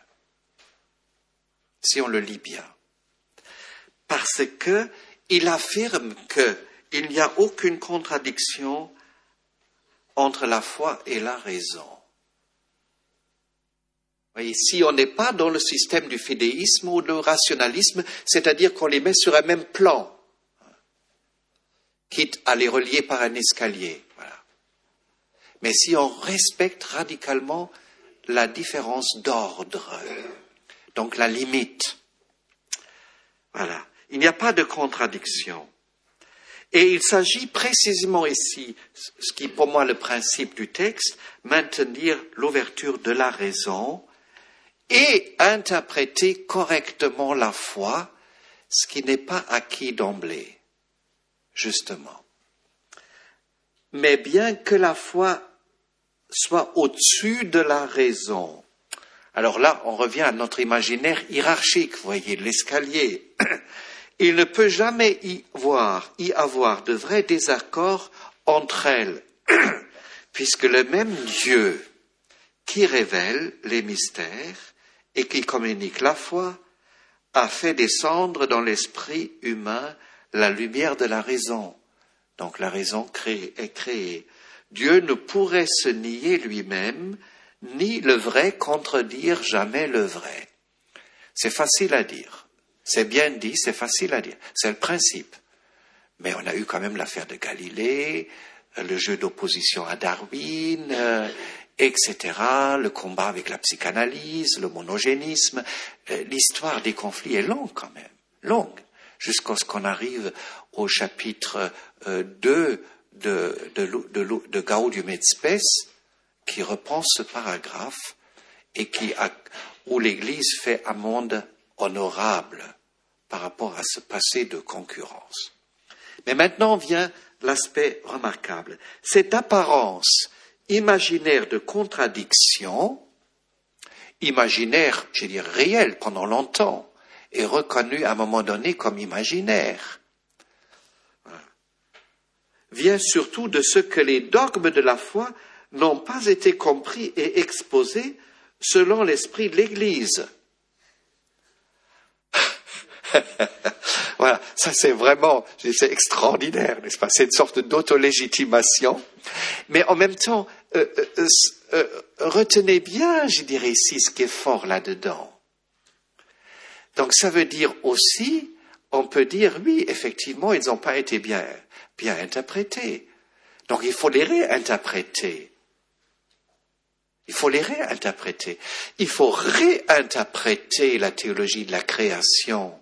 si on le lit bien, parce que il affirme qu'il n'y a aucune contradiction entre la foi et la raison. Voyez, si on n'est pas dans le système du fidéisme ou du rationalisme, c'est-à-dire qu'on les met sur un même plan, quitte à les relier par un escalier. Voilà. Mais si on respecte radicalement la différence d'ordre, donc la limite, voilà, il n'y a pas de contradiction. Et il s'agit précisément ici, ce qui est pour moi le principe du texte, maintenir l'ouverture de la raison et interpréter correctement la foi, ce qui n'est pas acquis d'emblée, justement. Mais bien que la foi soit au-dessus de la raison, alors là, on revient à notre imaginaire hiérarchique, vous voyez, l'escalier. Il ne peut jamais y voir, y avoir de vrais désaccords entre elles, puisque le même Dieu qui révèle les mystères et qui communique la foi a fait descendre dans l'esprit humain la lumière de la raison. Donc la raison créée, est créée. Dieu ne pourrait se nier lui-même, ni le vrai contredire jamais le vrai. C'est facile à dire. C'est bien dit, c'est facile à dire. C'est le principe. Mais on a eu quand même l'affaire de Galilée, le jeu d'opposition à Darwin, euh, et cetera, le combat avec la psychanalyse, le monogénisme. Euh, l'histoire des conflits est longue quand même, longue, jusqu'à ce qu'on arrive au chapitre euh, deux de, de, de, de, de Gaudium et Spes, qui reprend ce paragraphe et qui a, où l'Église fait amende honorable par rapport à ce passé de concurrence. Mais maintenant vient l'aspect remarquable. Cette apparence imaginaire de contradiction, imaginaire, je veux dire réelle pendant longtemps, est reconnue à un moment donné comme imaginaire, voilà, vient surtout de ce que les dogmes de la foi n'ont pas été compris et exposés selon l'esprit de l'Église. Voilà, ça c'est vraiment, c'est extraordinaire, n'est-ce pas? C'est une sorte d'autolégitimation. Mais en même temps, euh, euh, euh, retenez bien, je dirais ici, ce qui est fort là-dedans. Donc ça veut dire aussi, on peut dire, oui, effectivement, ils n'ont pas été bien, bien interprétés. Donc il faut les réinterpréter. Il faut les réinterpréter. Il faut réinterpréter la théologie de la création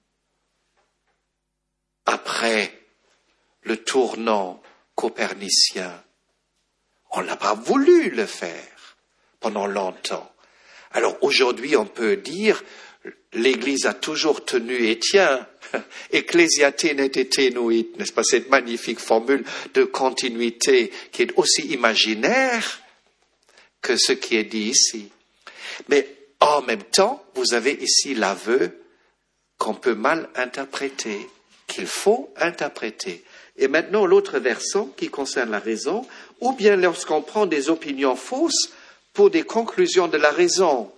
après le tournant copernicien. On n'a pas voulu le faire pendant longtemps. Alors aujourd'hui, on peut dire, l'Église a toujours tenu et tient, ecclésiaté nete tenuit, n'est-ce pas, cette magnifique formule de continuité qui est aussi imaginaire que ce qui est dit ici. Mais en même temps, vous avez ici l'aveu qu'on peut mal interpréter, qu'il faut interpréter. Et maintenant, l'autre versant qui concerne la raison, ou bien lorsqu'on prend des opinions fausses pour des conclusions de la raison.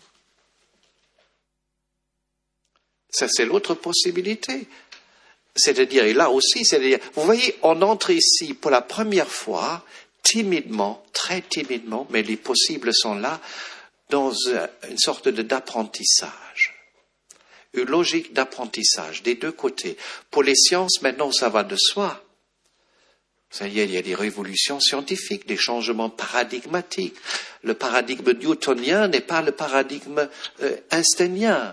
Ça, c'est l'autre possibilité. C'est-à-dire, et là aussi, c'est-à-dire, vous voyez, on entre ici pour la première fois, timidement, très timidement, mais les possibles sont là, dans une sorte de, d'apprentissage. Une logique d'apprentissage des deux côtés. Pour les sciences, maintenant, ça va de soi. Ça y est, il y a des révolutions scientifiques, des changements paradigmatiques. Le paradigme newtonien n'est pas le paradigme euh, einsteinien.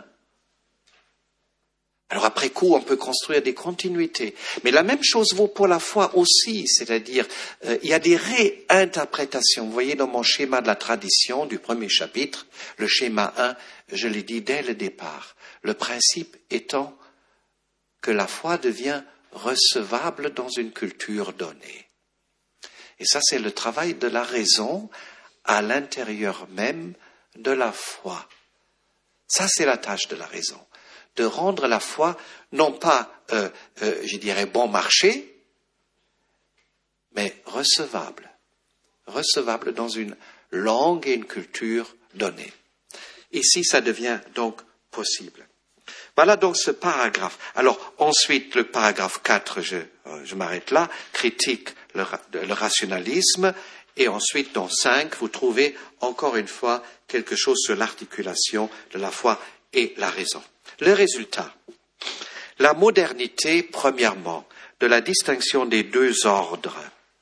Alors après coup, on peut construire des continuités. Mais la même chose vaut pour la foi aussi, c'est-à-dire, euh, il y a des réinterprétations. Vous voyez dans mon schéma de la tradition du premier chapitre, le schéma un, je l'ai dit dès le départ. Le principe étant que la foi devient recevable dans une culture donnée. Et ça, c'est le travail de la raison à l'intérieur même de la foi. Ça, c'est la tâche de la raison. De rendre la foi, non pas, euh, euh, je dirais, bon marché, mais recevable. Recevable dans une langue et une culture donnée. Ici, ça devient donc possible. Voilà donc ce paragraphe. Alors, ensuite, le paragraphe quatre, je, je m'arrête là, critique le, le rationalisme. Et ensuite, dans cinq, vous trouvez encore une fois quelque chose sur l'articulation de la foi et la raison. Le résultat, la modernité, premièrement, de la distinction des deux ordres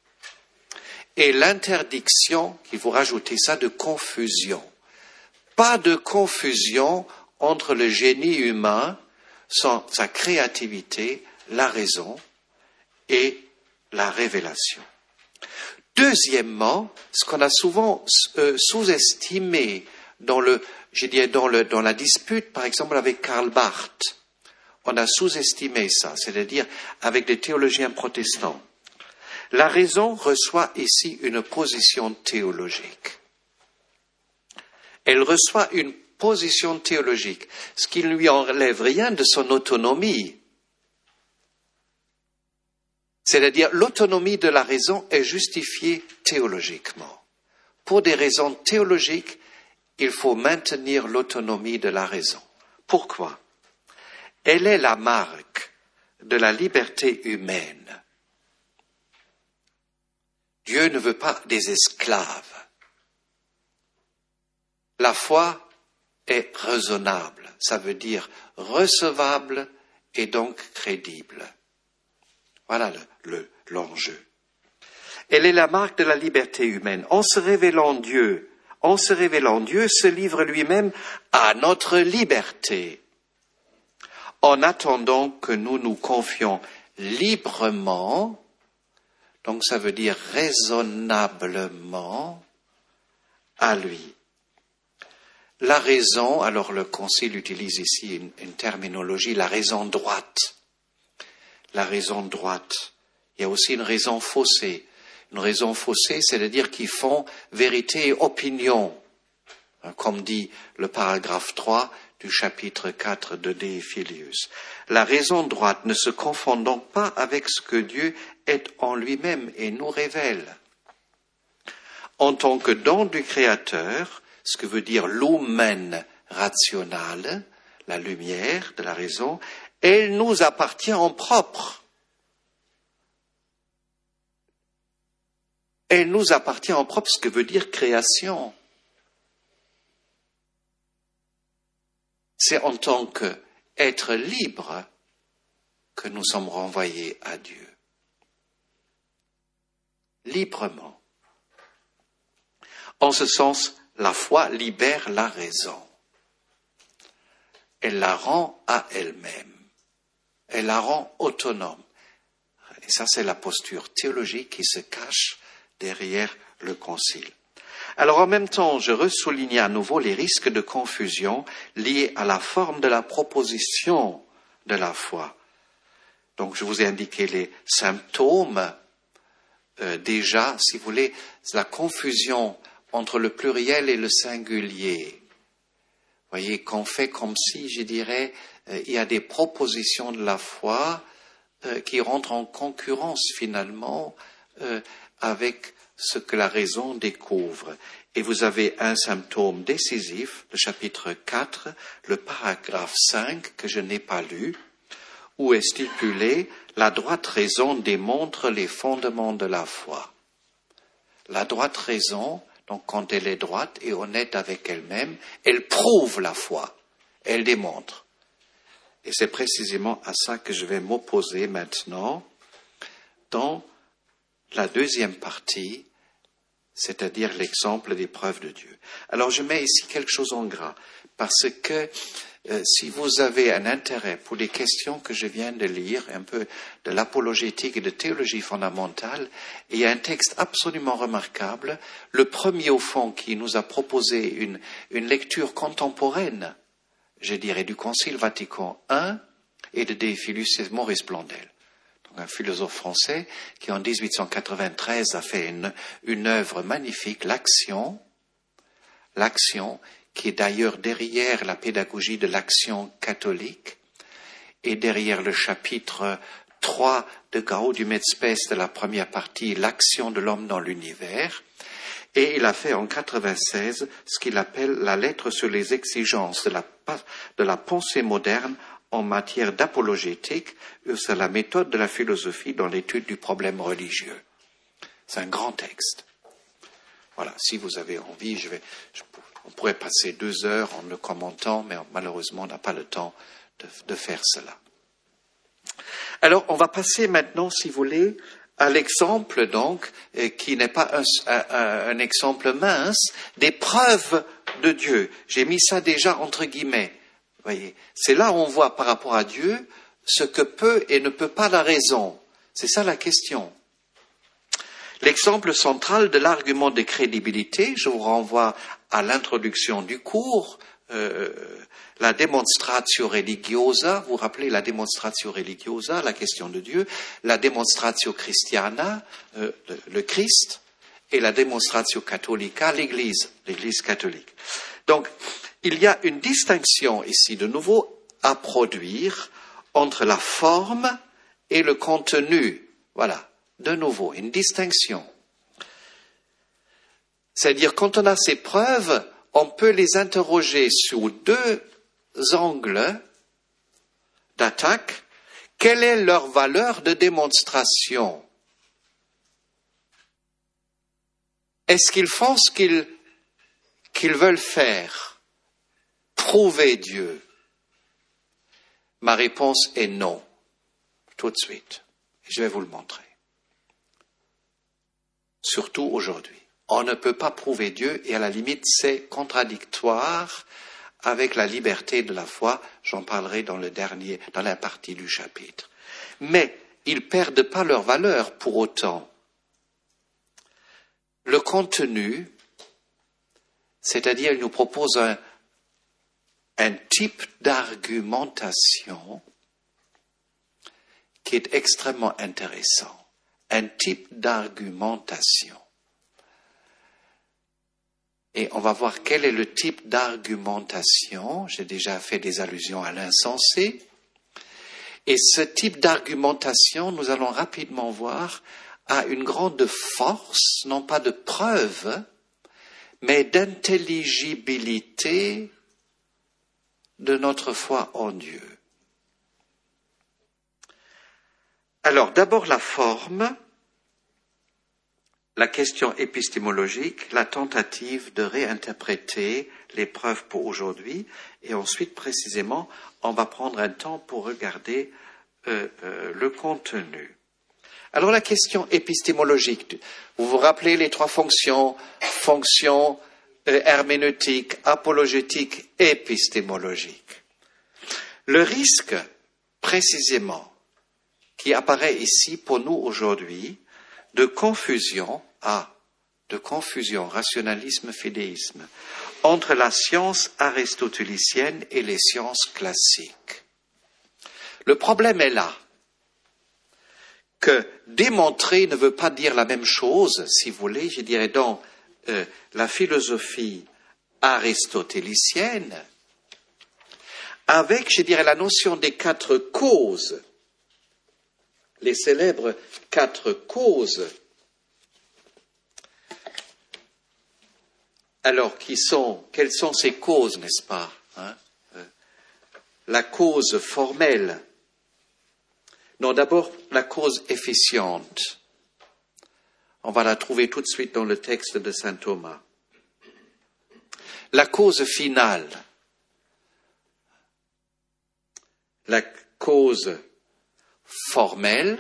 et l'interdiction, il faut rajouter ça, de confusion. Pas de confusion entre le génie humain, son, sa créativité, la raison et la révélation. Deuxièmement, ce qu'on a souvent euh, sous-estimé dans le Je dirais dans, le, dans la dispute, par exemple, avec Karl Barth, on a sous-estimé ça, c'est-à-dire avec des théologiens protestants. La raison reçoit ici une position théologique. Elle reçoit une position théologique, ce qui ne lui enlève rien de son autonomie. C'est-à-dire, l'autonomie de la raison est justifiée théologiquement. Pour des raisons théologiques, il faut maintenir l'autonomie de la raison. Pourquoi? Elle est la marque de la liberté humaine. Dieu ne veut pas des esclaves. La foi est raisonnable, ça veut dire recevable et donc crédible. Voilà le, le, l'enjeu. Elle est la marque de la liberté humaine. En se révélant Dieu, En se révélant Dieu, se livre lui-même à notre liberté, en attendant que nous nous confions librement, donc ça veut dire raisonnablement, à lui. La raison, alors le Concile utilise ici une, une terminologie, la raison droite. La raison droite. Il y a aussi une raison faussée. Une raison faussée, c'est-à-dire qu'ils font vérité et opinion, comme dit le paragraphe trois du chapitre quatre de De Filius. La raison droite ne se confond donc pas avec ce que Dieu est en lui-même et nous révèle. En tant que don du Créateur, ce que veut dire l'humaine rationnelle, la lumière de la raison, elle nous appartient en propre. Elle nous appartient en propre, ce que veut dire création. c'est en tant qu'être libre que nous sommes renvoyés à Dieu. Librement. En ce sens, la foi libère la raison. Elle la rend à elle-même. Elle la rend autonome. Et ça, c'est la posture théologique qui se cache derrière le concile. Alors, en même temps, je ressouligne à nouveau les risques de confusion liés à la forme de la proposition de la foi. Donc, je vous ai indiqué les symptômes. Euh, déjà, si vous voulez, c'est la confusion entre le pluriel et le singulier. Vous voyez, qu'on fait comme si, je dirais, euh, il y a des propositions de la foi euh, qui rentrent en concurrence finalement euh, avec ce que la raison découvre. Et vous avez un symptôme décisif, le chapitre quatre, le paragraphe cinq, que je n'ai pas lu, où est stipulé « La droite raison démontre les fondements de la foi ». La droite raison, donc quand elle est droite et honnête avec elle-même, elle prouve la foi, elle démontre. Et c'est précisément à ça que je vais m'opposer maintenant dans la deuxième partie, c'est-à-dire l'exemple des preuves de Dieu. Alors je mets ici quelque chose en gras, parce que euh, si vous avez un intérêt pour les questions que je viens de lire, un peu de l'apologétique et de théologie fondamentale, il y a un texte absolument remarquable, le premier au fond qui nous a proposé une, une lecture contemporaine, je dirais, du Concile Vatican I et de De Filius et Maurice Blondel. Un philosophe français qui en dix-huit cent quatre-vingt-treize a fait une, une œuvre magnifique, l'action, l'action qui est d'ailleurs derrière la pédagogie de l'action catholique et derrière le chapitre trois de Gaudium et Spes de la première partie, l'action de l'homme dans l'univers. Et il a fait en quatre-vingt-seize ce qu'il appelle la lettre sur les exigences de la, de la pensée moderne en matière d'apologétique, c'est la méthode de la philosophie dans l'étude du problème religieux. C'est un grand texte. Voilà, si vous avez envie, je vais, je, on pourrait passer deux heures en le commentant, mais malheureusement, on n'a pas le temps de, de faire cela. Alors, on va passer maintenant, si vous voulez, à l'exemple, donc, qui n'est pas un, un, un exemple mince, des preuves de Dieu. J'ai mis ça déjà entre guillemets. Voyez, c'est là où on voit par rapport à Dieu ce que peut et ne peut pas la raison. C'est ça la question. L'exemple central de l'argument de crédibilité, je vous renvoie à l'introduction du cours, euh, la demonstratio religiosa, vous vous rappelez la demonstratio religiosa, la question de Dieu, la demonstratio christiana, euh, le, le Christ, et la demonstratio catholica, l'Église, l'Église catholique. Donc, il y a une distinction ici, de nouveau, à produire entre la forme et le contenu. Voilà, de nouveau, une distinction. C'est-à-dire, quand on a ces preuves, on peut les interroger sous deux angles d'attaque. Quelle est leur valeur de démonstration? Est-ce qu'ils font ce qu'ils, qu'ils veulent faire? Prouver Dieu? Ma réponse est non, tout de suite. Et je vais vous le montrer. Surtout aujourd'hui. On ne peut pas prouver Dieu et à la limite c'est contradictoire avec la liberté de la foi. J'en parlerai dans le dernier, dans la partie du chapitre. Mais ils ne perdent pas leur valeur pour autant. Le contenu, c'est-à-dire il nous propose un un type d'argumentation qui est extrêmement intéressant. Un type d'argumentation. Et on va voir quel est le type d'argumentation. J'ai déjà fait des allusions à l'insensé. Et ce type d'argumentation, nous allons rapidement voir, a une grande force, non pas de preuve, mais d'intelligibilité de notre foi en Dieu. Alors, d'abord la forme. la question épistémologique, la tentative de réinterpréter les preuves pour aujourd'hui, et ensuite, précisément, on va prendre un temps pour regarder euh, euh, le contenu. Alors, la question épistémologique, vous vous rappelez les trois fonctions, fonction euh, herméneutique, apologétique, épistémologique. Le risque, précisément, qui apparaît ici pour nous aujourd'hui, de confusion, ah, de confusion, rationalisme, fidéisme, entre la science aristotélicienne et les sciences classiques. Le problème est là, que démontrer ne veut pas dire la même chose, si vous voulez, je dirais dans euh, la philosophie aristotélicienne, avec, je dirais, la notion des quatre causes, les célèbres quatre causes. Alors, qui sont, quelles sont ces causes, n'est-ce pas, hein? La cause formelle. Non, d'abord, la cause efficiente. On va la trouver tout de suite dans le texte de saint Thomas. La cause finale. La cause formelle,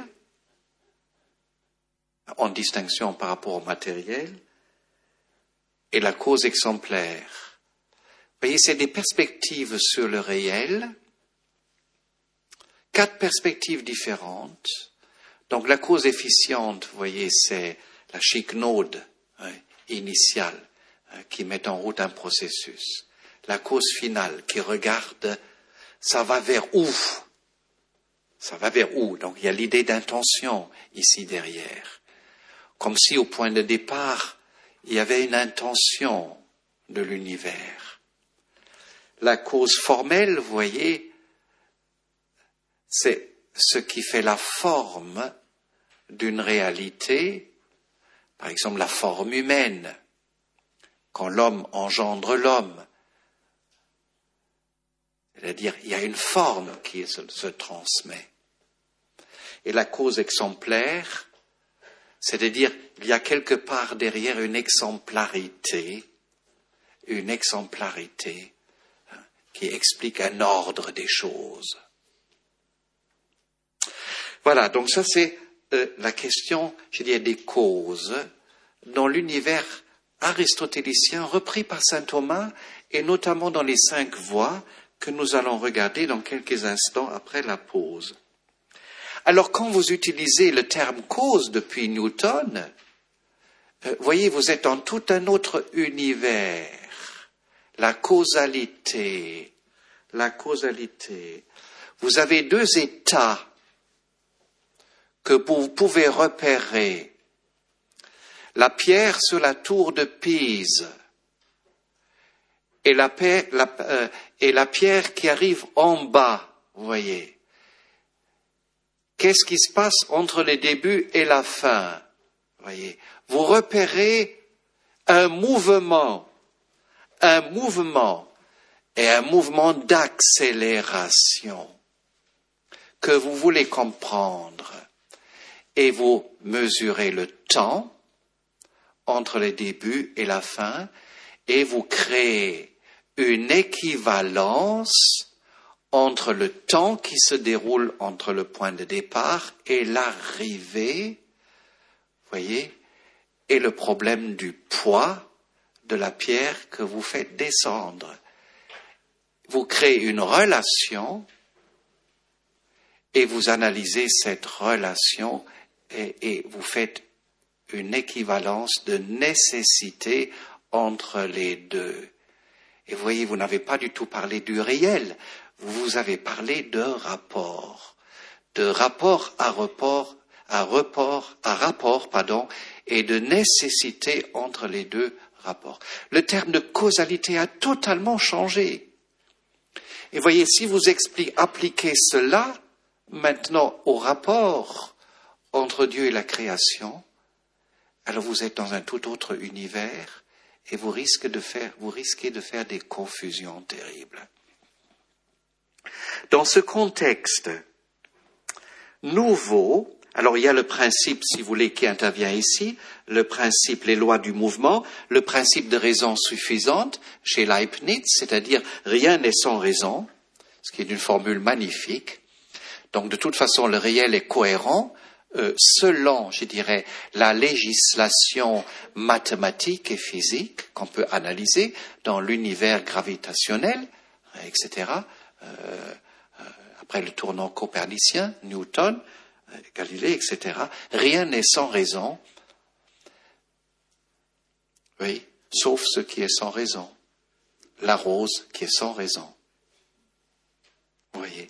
en distinction par rapport au matériel, et la cause exemplaire. Vous voyez, c'est des perspectives sur le réel, quatre perspectives différentes. Donc la cause efficiente, vous voyez, c'est la chiquenaude hein, initiale hein, qui met en route un processus. La cause finale qui regarde, ça va vers où? Ça va vers où? Donc il y a l'idée d'intention ici derrière. Comme si au point de départ, il y avait une intention de l'univers. La cause formelle, vous voyez, c'est ce qui fait la forme d'une réalité, par exemple la forme humaine, quand l'homme engendre l'homme. C'est-à-dire, il y a une forme qui se, se transmet. Et la cause exemplaire, c'est-à-dire, il y a quelque part derrière une exemplarité, une exemplarité hein, qui explique un ordre des choses. Voilà, donc ça c'est euh, la question, je dirais, des causes dans l'univers aristotélicien repris par saint Thomas et notamment dans les cinq voies que nous allons regarder dans quelques instants après la pause. Alors quand vous utilisez le terme cause depuis Newton, euh, voyez, vous êtes dans tout un autre univers, la causalité, la causalité. Vous avez deux états que vous pouvez repérer. La pierre sur la tour de Pise et la, paix, la, euh, et la pierre qui arrive en bas, vous voyez. Qu'est-ce qui se passe entre le début et la fin? Vous voyez, vous repérez un mouvement, un mouvement et un mouvement d'accélération que vous voulez comprendre. Et vous mesurez le temps entre le début et la fin et vous créez une équivalence entre le temps qui se déroule entre le point de départ et l'arrivée, voyez, et le problème du poids de la pierre que vous faites descendre. Vous créez une relation et vous analysez cette relation et, et vous faites une équivalence de nécessité entre les deux. Et vous voyez, vous n'avez pas du tout parlé du réel. Vous avez parlé de rapport, de rapport à rapport, à rapport, à rapport, pardon, et de nécessité entre les deux rapports. Le terme de causalité a totalement changé. Et voyez, si vous expliquez, appliquez cela maintenant au rapport entre Dieu et la création, alors vous êtes dans un tout autre univers et vous risquez de faire, vous risquez de faire des confusions terribles. Dans ce contexte nouveau, Alors il y a le principe, si vous voulez, qui intervient ici, le principe, les lois du mouvement, le principe de raison suffisante chez Leibniz, c'est-à-dire rien n'est sans raison, ce qui est une formule magnifique. Donc de toute façon, le réel est cohérent euh, selon, je dirais, la législation mathématique et physique qu'on peut analyser dans l'univers gravitationnel, et cetera. Euh, euh, après le tournant copernicien, Newton, euh, Galilée, et cetera. Rien n'est sans raison. Oui, sauf ce qui est sans raison. La rose qui est sans raison. Vous voyez?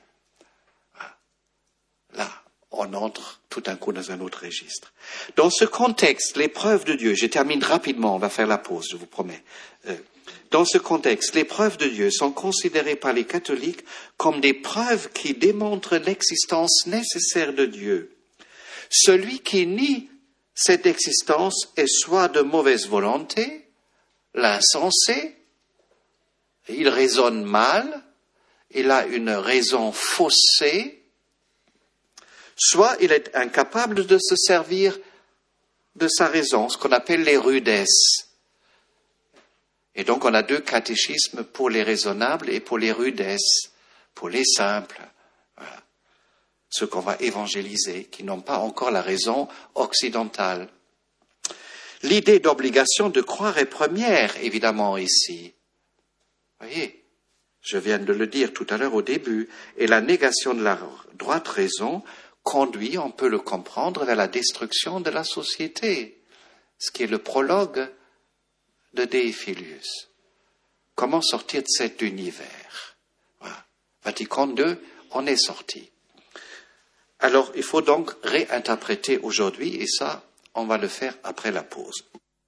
Là, on entre tout d'un coup dans un autre registre. Dans ce contexte, les preuves de Dieu, je termine rapidement, on va faire la pause, je vous promets. Euh, dans ce contexte, les preuves de Dieu sont considérées par les catholiques comme des preuves qui démontrent l'existence nécessaire de Dieu. Celui qui nie cette existence est soit de mauvaise volonté, l'insensé, il raisonne mal, il a une raison faussée, soit il est incapable de se servir de sa raison, ce qu'on appelle les rudesses. Et donc on a deux catéchismes pour les raisonnables et pour les rudesses, pour les simples, voilà. Ceux qu'on va évangéliser, qui n'ont pas encore la raison occidentale. L'idée d'obligation de croire est première, évidemment, ici. Voyez, je viens de le dire tout à l'heure au début, et la négation de la droite raison conduit, on peut le comprendre, vers la destruction de la société, ce qui est le prologue de Dei Filius. Comment sortir de cet univers? Voilà. Vatican deux, on est sorti. Alors, il faut donc réinterpréter aujourd'hui, et ça, on va le faire après la pause.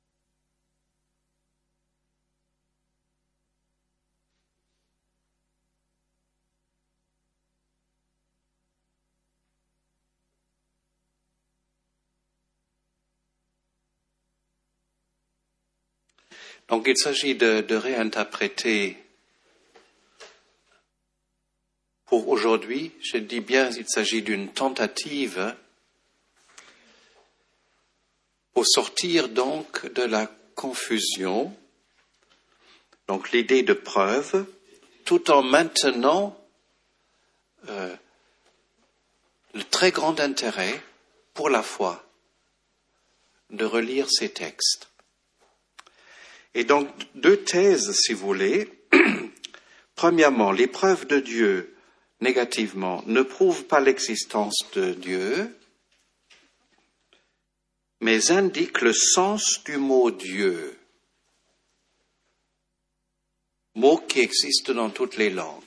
Donc il s'agit de, de réinterpréter pour aujourd'hui, je dis bien il s'agit d'une tentative pour sortir donc de la confusion, donc l'idée de preuve, tout en maintenant euh, le très grand intérêt pour la foi de relire ces textes. Et donc, deux thèses, si vous voulez. Premièrement, les preuves de Dieu, négativement, ne prouvent pas l'existence de Dieu, mais indiquent le sens du mot Dieu, mot qui existe dans toutes les langues.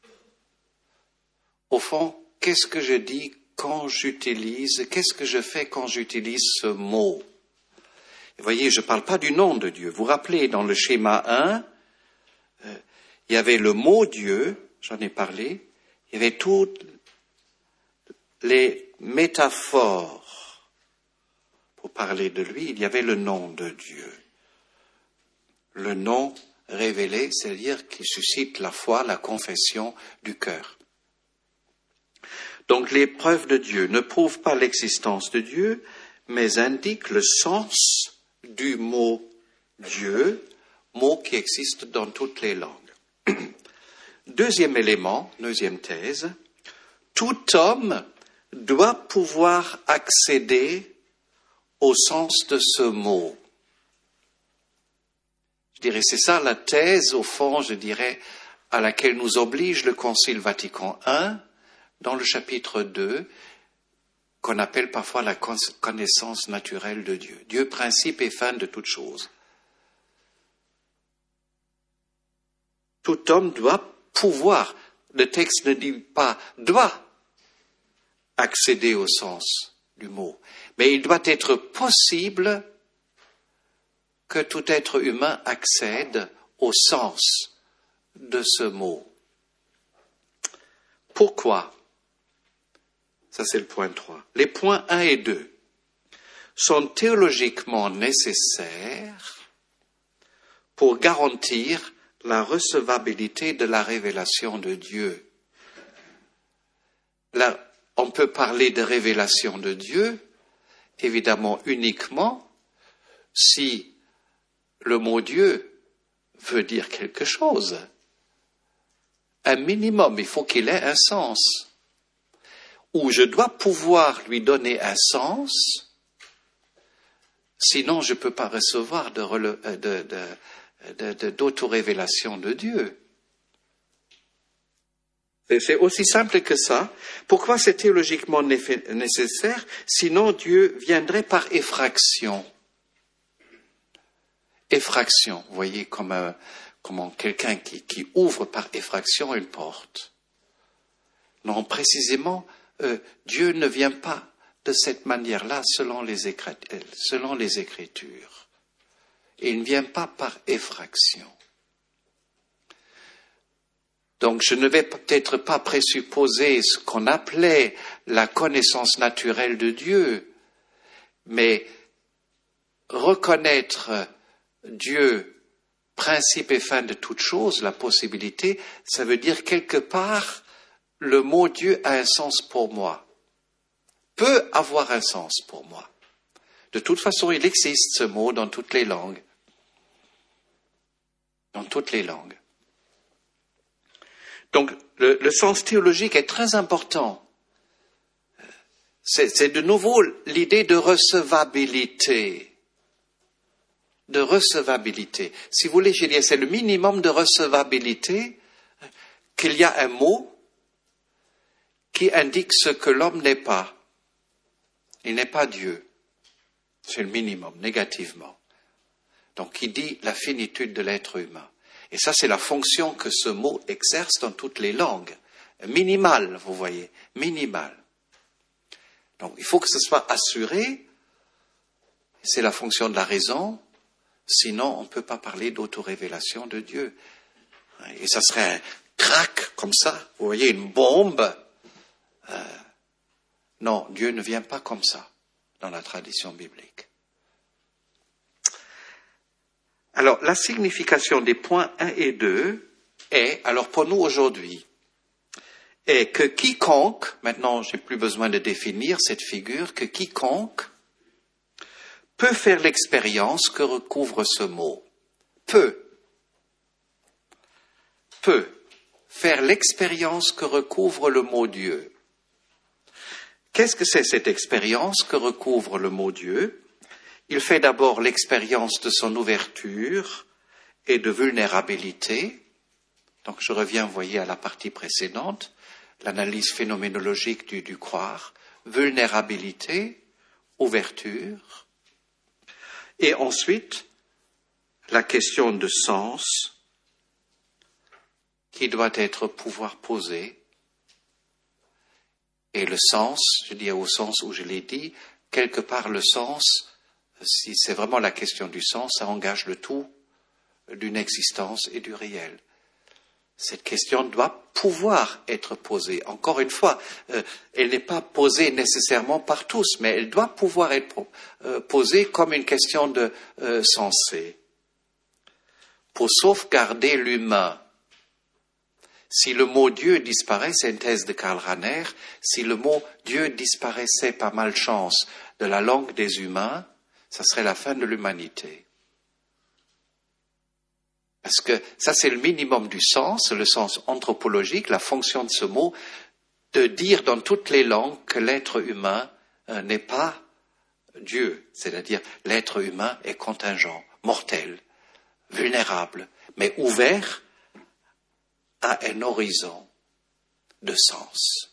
Au fond, qu'est-ce que je dis quand j'utilise, qu'est-ce que je fais quand j'utilise ce mot? Vous voyez, je ne parle pas du nom de Dieu. Vous vous rappelez, dans le schéma un, euh, il y avait le mot Dieu, j'en ai parlé, il y avait toutes les métaphores pour parler de lui, il y avait le nom de Dieu. Le nom révélé, c'est-à-dire qui suscite la foi, la confession du cœur. Donc les preuves de Dieu ne prouvent pas l'existence de Dieu, mais indiquent le sens du mot Dieu, mot qui existe dans toutes les langues. Deuxième élément, deuxième thèse, tout homme doit pouvoir accéder au sens de ce mot. Je dirais, c'est ça la thèse, au fond, je dirais, à laquelle nous oblige le Concile Vatican un, dans le chapitre deux, qu'on appelle parfois la connaissance naturelle de Dieu. Dieu, principe et fin de toute chose. Tout homme doit pouvoir, le texte ne dit pas doit accéder au sens du mot, mais il doit être possible que tout être humain accède au sens de ce mot. Pourquoi ? Ça, c'est le point trois. Les points un et deux sont théologiquement nécessaires pour garantir la recevabilité de la révélation de Dieu. Là, on peut peut parler de révélation de Dieu, évidemment uniquement si le mot Dieu veut dire quelque chose. Un minimum, il faut qu'il ait un sens. Ou je dois pouvoir lui donner un sens, sinon je ne peux pas recevoir de, de, de, de, de, d'autorévélation de Dieu. C'est aussi simple que ça. Pourquoi c'est théologiquement nécessaire? Sinon Dieu viendrait par effraction. Effraction, vous voyez, comme, un, comme quelqu'un qui, qui ouvre par effraction une porte. Non, précisément, euh, Dieu ne vient pas de cette manière-là selon les, écrit- selon les Écritures. Et il ne vient pas par effraction. Donc je ne vais peut-être pas présupposer ce qu'on appelait la connaissance naturelle de Dieu, mais reconnaître Dieu, principe et fin de toute chose, la possibilité, ça veut dire quelque part, le mot Dieu a un sens pour moi, peut avoir un sens pour moi. De toute façon, il existe ce mot dans toutes les langues. Dans toutes les langues. Donc, le, le sens théologique est très important. C'est, c'est de nouveau l'idée de recevabilité. De recevabilité. Si vous voulez, je dirais, c'est le minimum de recevabilité qu'il y a un mot qui indique ce que l'homme n'est pas. Il n'est pas Dieu. C'est le minimum, négativement. Donc, il dit la finitude de l'être humain. Et ça, c'est la fonction que ce mot exerce dans toutes les langues. Minimale, vous voyez, minimale. Donc, il faut que ce soit assuré. C'est la fonction de la raison. Sinon, on ne peut pas parler d'autorévélation de Dieu. Et ça serait un crac, comme ça. Vous voyez, une bombe. Euh, non, Dieu ne vient pas comme ça dans la tradition biblique. Alors, la signification des points un et deux est, alors pour nous aujourd'hui, est que quiconque, maintenant je n'ai plus besoin de définir cette figure, que quiconque peut faire l'expérience que recouvre ce mot. Peut. Peut faire l'expérience que recouvre le mot Dieu. Qu'est-ce que c'est cette expérience que recouvre le mot Dieu? Il fait d'abord l'expérience de son ouverture et de vulnérabilité. Donc je reviens, vous voyez, à la partie précédente, l'analyse phénoménologique du, du croire. Vulnérabilité, ouverture. Et ensuite, la question de sens qui doit être pouvoir poser. Et le sens, je dis au sens où je l'ai dit, quelque part le sens, si c'est vraiment la question du sens, ça engage le tout d'une existence et du réel. Cette question doit pouvoir être posée. Encore une fois, euh, elle n'est pas posée nécessairement par tous, mais elle doit pouvoir être euh, posée comme une question de euh, sensé. Pour sauvegarder l'humain, si le mot Dieu disparaît, c'est une thèse de Karl Rahner, si le mot Dieu disparaissait par malchance de la langue des humains, ça serait la fin de l'humanité. Parce que ça, c'est le minimum du sens, le sens anthropologique, la fonction de ce mot, de dire dans toutes les langues que l'être humain euh, n'est pas Dieu. C'est-à-dire, l'être humain est contingent, mortel, vulnérable, mais ouvert à un horizon de sens.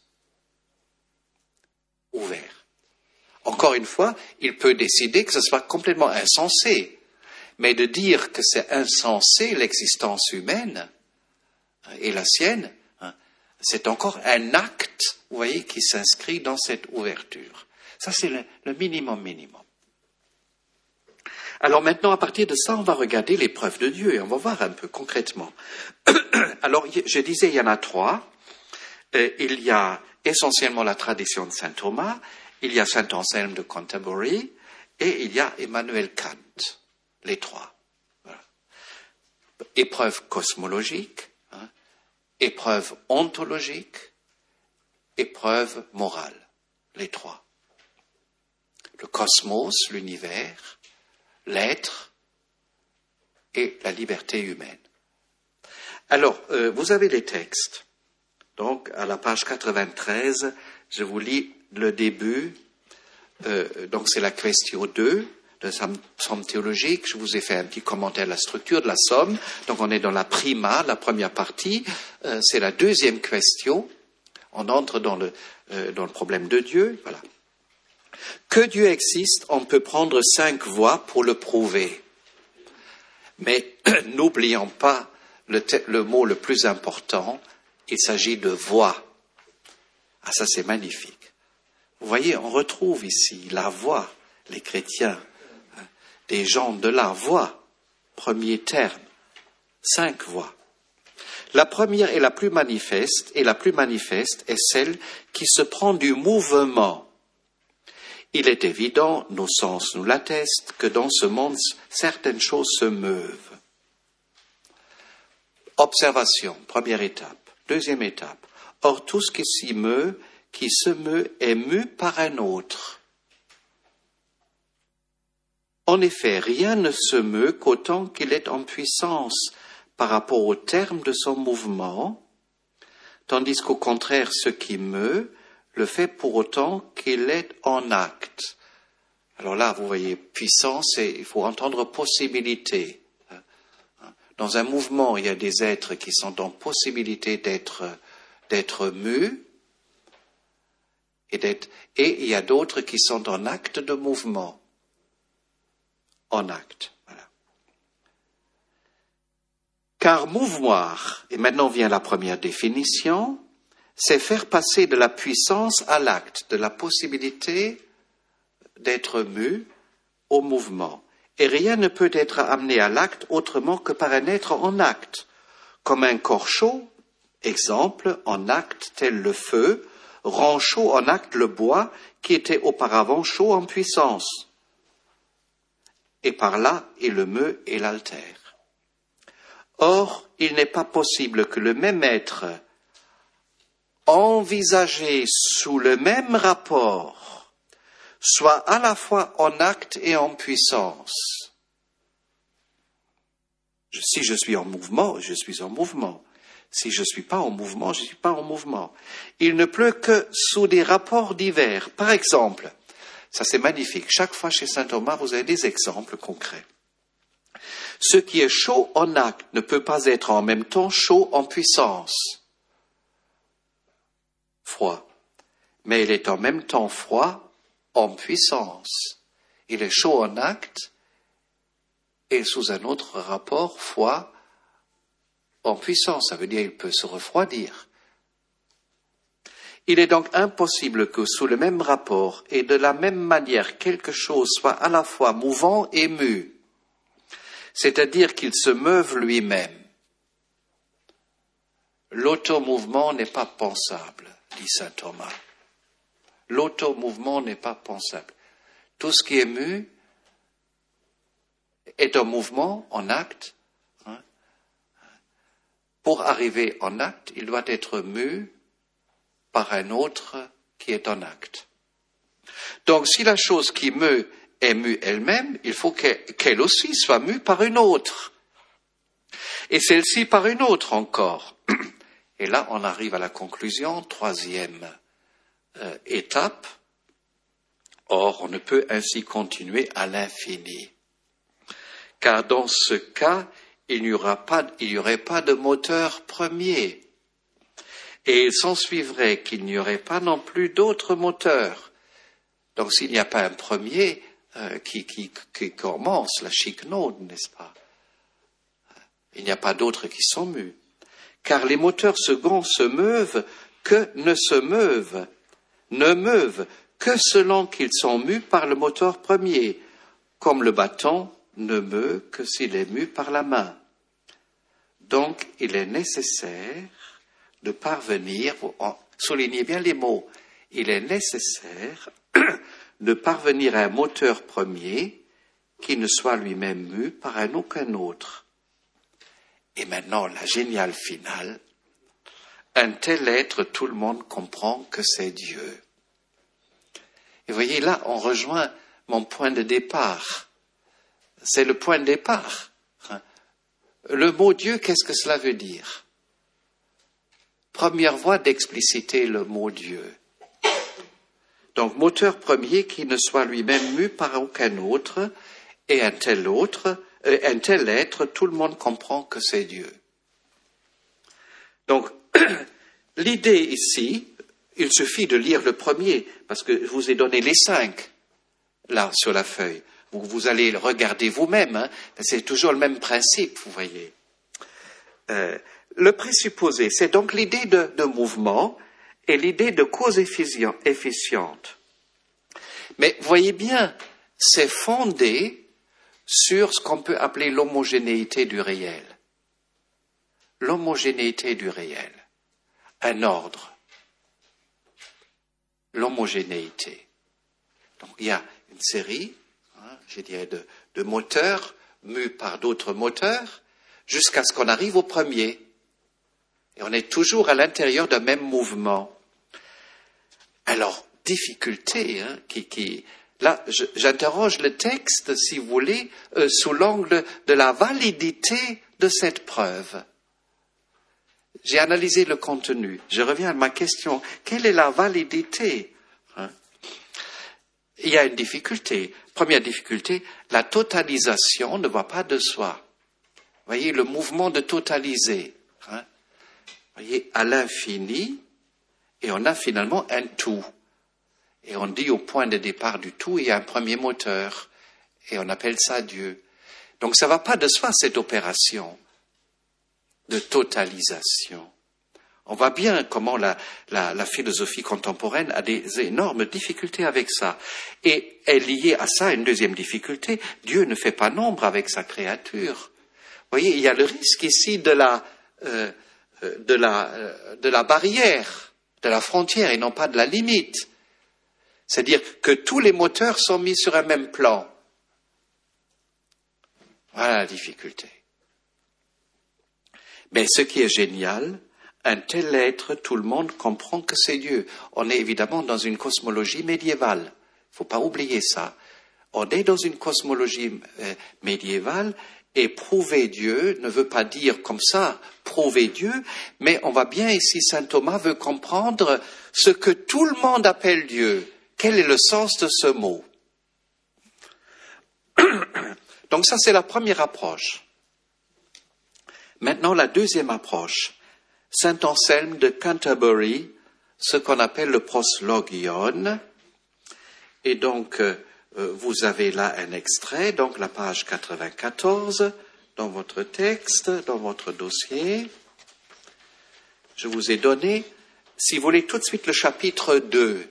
Ouvert. Encore une fois, il peut décider que ce soit complètement insensé, mais de dire que c'est insensé l'existence humaine et la sienne, hein, c'est encore un acte, vous voyez, qui s'inscrit dans cette ouverture. Ça, c'est le, le minimum minimum. Alors maintenant, à partir de ça, on va regarder les preuves de Dieu et on va voir un peu concrètement. Alors, je disais, il y en a trois. Euh, il y a essentiellement la tradition de saint Thomas, il y a saint Anselme de Canterbury et il y a Emmanuel Kant. Les trois. Voilà. Épreuve cosmologique, hein, épreuve ontologique, épreuve morale. les trois. Le cosmos, l'univers, l'être et la liberté humaine. Alors, euh, vous avez les textes. Donc, à la page quatre-vingt-treize, je vous lis le début. Euh, donc, c'est la question deux de la somme théologique. Je vous ai fait un petit commentaire de la structure de la somme. Donc, on est dans la prima, la première partie. Euh, c'est la deuxième question. On entre dans le, euh, dans le problème de Dieu. Voilà. Que Dieu existe, on peut prendre cinq voies pour le prouver. Mais n'oublions pas le, te- le mot le plus important, il s'agit de voix. Ah, ça c'est magnifique. Vous voyez, on retrouve ici la voix, les chrétiens, hein, des gens de la voix, premier terme, cinq voix. La première et la plus manifeste, et la plus manifeste est celle qui se prend du mouvement. Il est évident, nos sens nous l'attestent, que dans ce monde, certaines choses se meuvent. Observation, première étape. Deuxième étape. Or, tout ce qui s'y meut, qui se meut, est mu par un autre. En effet, rien ne se meut qu'autant qu'il est en puissance par rapport au terme de son mouvement, tandis qu'au contraire, ce qui meut le fait pour autant qu'il est en acte. Alors là, vous voyez, puissance, et il faut entendre possibilité. Dans un mouvement, il y a des êtres qui sont en possibilité d'être, d'être mus, et, d'être, et il y a d'autres qui sont en acte de mouvement. En acte, voilà. Car mouvoir, et maintenant vient la première définition, c'est faire passer de la puissance à l'acte, de la possibilité d'être mu au mouvement. Et rien ne peut être amené à l'acte autrement que par un être en acte, comme un corps chaud, exemple, en acte tel le feu, rend chaud en acte le bois qui était auparavant chaud en puissance. Et par là, il le meut et l'altère. Or, il n'est pas possible que le même être, envisagé sous le même rapport, soit à la fois en acte et en puissance. Si je suis en mouvement, je suis en mouvement. Si je ne suis pas en mouvement, je ne suis pas en mouvement. Il ne pleut que sous des rapports divers. Par exemple, ça c'est magnifique, chaque fois chez saint Thomas, vous avez des exemples concrets. Ce qui est chaud en acte ne peut pas être en même temps chaud en puissance. Froid. Mais il est en même temps froid en puissance. Il est chaud en acte et sous un autre rapport, froid en puissance. Ça veut dire qu'il peut se refroidir. Il est donc impossible que sous le même rapport et de la même manière quelque chose soit à la fois mouvant et mu. C'est-à-dire qu'il se meuve lui-même. L'automouvement n'est pas pensable, dit saint Thomas. L'automouvement n'est pas pensable. Tout ce qui est mu est en mouvement, en acte. Hein. Pour arriver en acte, il doit être mu par un autre qui est en acte. Donc, si la chose qui meut est mue elle-même, il faut qu'elle, qu'elle aussi soit mue par une autre. Et celle-ci par une autre encore. Et là, on arrive à la conclusion, troisième euh, étape. Or, on ne peut ainsi continuer à l'infini. Car dans ce cas, il n'y aura pas, il n'y aurait pas de moteur premier. Et il s'ensuivrait qu'il n'y aurait pas non plus d'autres moteurs. Donc, s'il n'y a pas un premier euh, qui, qui, qui commence la chiquenaude, n'est-ce pas? Il n'y a pas d'autres qui sont mus. Car les moteurs seconds se meuvent que ne se meuvent, ne meuvent que selon qu'ils sont mus par le moteur premier, comme le bâton ne meut que s'il est mu par la main. Donc, il est nécessaire de parvenir, soulignez bien les mots, il est nécessaire de parvenir à un moteur premier qui ne soit lui-même mu par un aucun autre. Et maintenant, la géniale finale, un tel être, tout le monde comprend que c'est Dieu. Et vous voyez, là, on rejoint mon point de départ. C'est le point de départ. Le mot Dieu, qu'est-ce que cela veut dire? Première voie d'expliciter le mot Dieu. Donc, moteur premier qui ne soit lui-même mu par aucun autre, et un tel autre, euh, un tel être, tout le monde comprend que c'est Dieu. Donc, l'idée ici, il suffit de lire le premier, parce que je vous ai donné les cinq, là, sur la feuille. Vous, vous allez le regarder vous-même, hein. C'est toujours le même principe, vous voyez. Euh, le présupposé, c'est donc l'idée de, de mouvement et l'idée de cause efficiente. Mais vous voyez bien, c'est fondé sur ce qu'on peut appeler l'homogénéité du réel. L'homogénéité du réel. Un ordre. L'homogénéité. Donc il y a une série, hein, je dirais, de, de moteurs mus par d'autres moteurs, jusqu'à ce qu'on arrive au premier. Et on est toujours à l'intérieur d'un même mouvement. Alors, difficulté, hein, qui, qui, là, je, j'interroge le texte, si vous voulez, euh, sous l'angle de la validité de cette preuve. J'ai analysé le contenu. Je reviens à ma question. Quelle est la validité, hein? Il y a une difficulté. Première difficulté, la totalisation ne va pas de soi. Vous voyez, le mouvement de totaliser. Hein? Vous voyez, à l'infini, et on a finalement un tout. Et on dit au point de départ du tout, il y a un premier moteur. Et on appelle ça Dieu. Donc ça ne va pas de soi, cette opération de totalisation. On voit bien comment la, la, la philosophie contemporaine a des énormes difficultés avec ça. Et est liée à ça une deuxième difficulté. Dieu ne fait pas nombre avec sa créature. Vous voyez, il y a le risque ici de la, euh, de la, euh, de la barrière, de la frontière et non pas de la limite. C'est-à-dire que tous les moteurs sont mis sur un même plan. Voilà la difficulté. Mais ce qui est génial, un tel être, tout le monde comprend que c'est Dieu. On est évidemment dans une cosmologie médiévale. Il ne faut pas oublier ça. On est dans une cosmologie euh, médiévale. Et prouver Dieu ne veut pas dire comme ça, prouver Dieu, mais on voit bien ici, saint Thomas veut comprendre ce que tout le monde appelle Dieu. Quel est le sens de ce mot? Donc ça, c'est la première approche. Maintenant, la deuxième approche. Saint Anselme de Canterbury, ce qu'on appelle le proslogion. Et donc, euh, vous avez là un extrait, donc la page quatre-vingt-quatorze, dans votre texte, dans votre dossier. Je vous ai donné, si vous voulez, tout de suite le chapitre deux.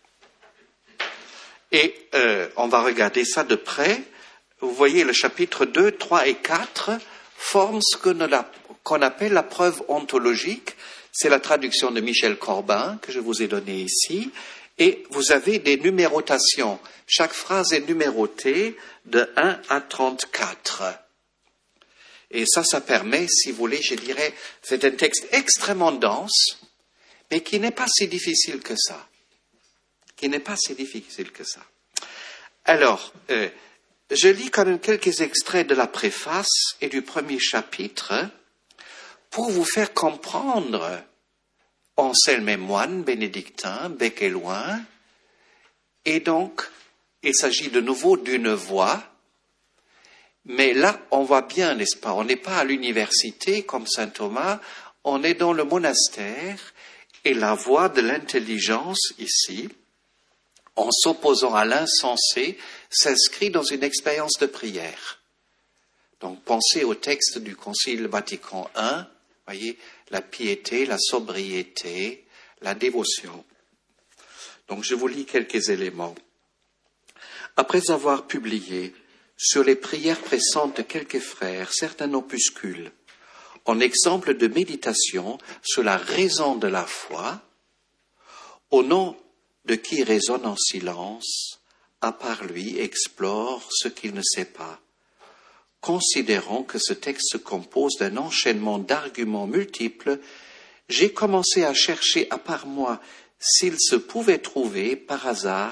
Et euh, on va regarder ça de près. Vous voyez, le chapitre deux, trois et quatre forment ce que la, qu'on appelle la preuve ontologique. C'est la traduction de Michel Corbin que je vous ai donnée ici. Et vous avez des numérotations. Chaque phrase est numérotée de un à trente-quatre. Et ça, ça permet, si vous voulez, je dirais, c'est un texte extrêmement dense, mais qui n'est pas si difficile que ça. Qui n'est pas si difficile que ça. Alors, euh, je lis quand même quelques extraits de la préface et du premier chapitre pour vous faire comprendre Anselme est moine bénédictin, bec et loin, et donc il s'agit de nouveau d'une voix, mais là on voit bien, n'est-ce pas, on n'est pas à l'université comme saint Thomas, on est dans le monastère, et la voix de l'intelligence ici, en s'opposant à l'insensé, s'inscrit dans une expérience de prière. Donc pensez au texte du Concile Vatican un, voyez, la piété, la sobriété, la dévotion. Donc je vous lis quelques éléments. Après avoir publié sur les prières pressantes de quelques frères certains opuscules, en exemple de méditation sur la raison de la foi, au nom de qui raisonne en silence, à part lui explore ce qu'il ne sait pas. Considérant que ce texte se compose d'un enchaînement d'arguments multiples, j'ai commencé à chercher à part moi s'il se pouvait trouver, par hasard,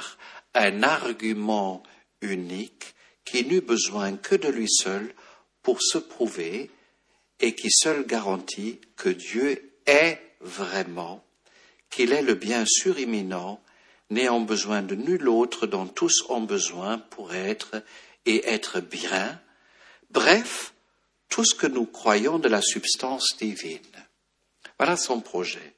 un argument unique qui n'eut besoin que de lui seul pour se prouver et qui seul garantit que Dieu est vraiment, qu'il est le bien surimminent, n'ayant besoin de nul autre dont tous ont besoin pour être et être bien, bref, tout ce que nous croyons de la substance divine. Voilà son projet.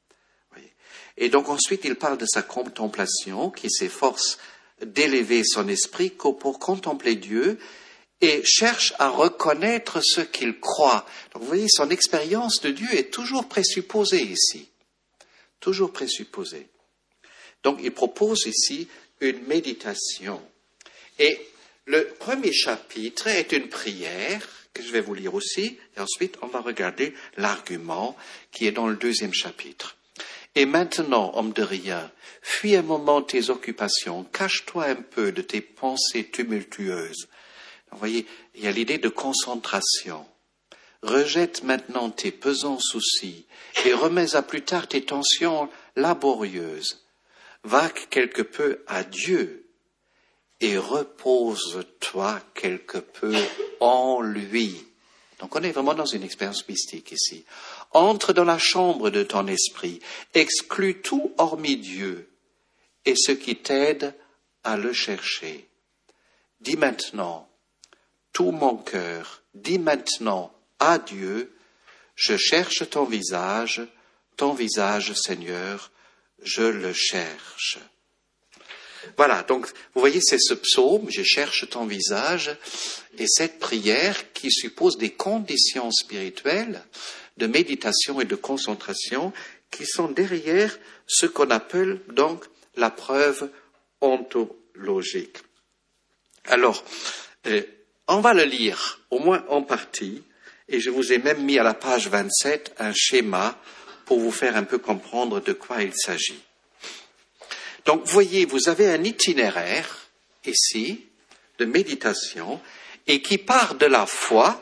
Et donc ensuite, il parle de sa contemplation, qui s'efforce d'élever son esprit pour contempler Dieu et cherche à reconnaître ce qu'il croit. Donc vous voyez, son expérience de Dieu est toujours présupposée ici. Toujours présupposée. Donc il propose ici une méditation. Et le premier chapitre est une prière, que je vais vous lire aussi, et ensuite on va regarder l'argument qui est dans le deuxième chapitre. Et maintenant, homme de rien, fuis un moment tes occupations, cache-toi un peu de tes pensées tumultueuses. Vous voyez, il y a l'idée de concentration. Rejette maintenant tes pesants soucis et remets à plus tard tes tensions laborieuses. Vague quelque peu à Dieu et repose-toi quelque peu en lui. Donc on est vraiment dans une expérience mystique ici. Entre dans la chambre de ton esprit, exclus tout hormis Dieu et ce qui t'aide à le chercher. Dis maintenant, tout mon cœur, dis maintenant à Dieu, je cherche ton visage, ton visage, Seigneur, je le cherche. Voilà, donc vous voyez, c'est ce psaume, je cherche ton visage, et cette prière qui suppose des conditions spirituelles de méditation et de concentration qui sont derrière ce qu'on appelle donc la preuve ontologique. Alors, euh, on va le lire, au moins en partie, et je vous ai même mis à la page vingt-sept un schéma pour vous faire un peu comprendre de quoi il s'agit. Donc, voyez, vous avez un itinéraire, ici, de méditation, et qui part de la foi,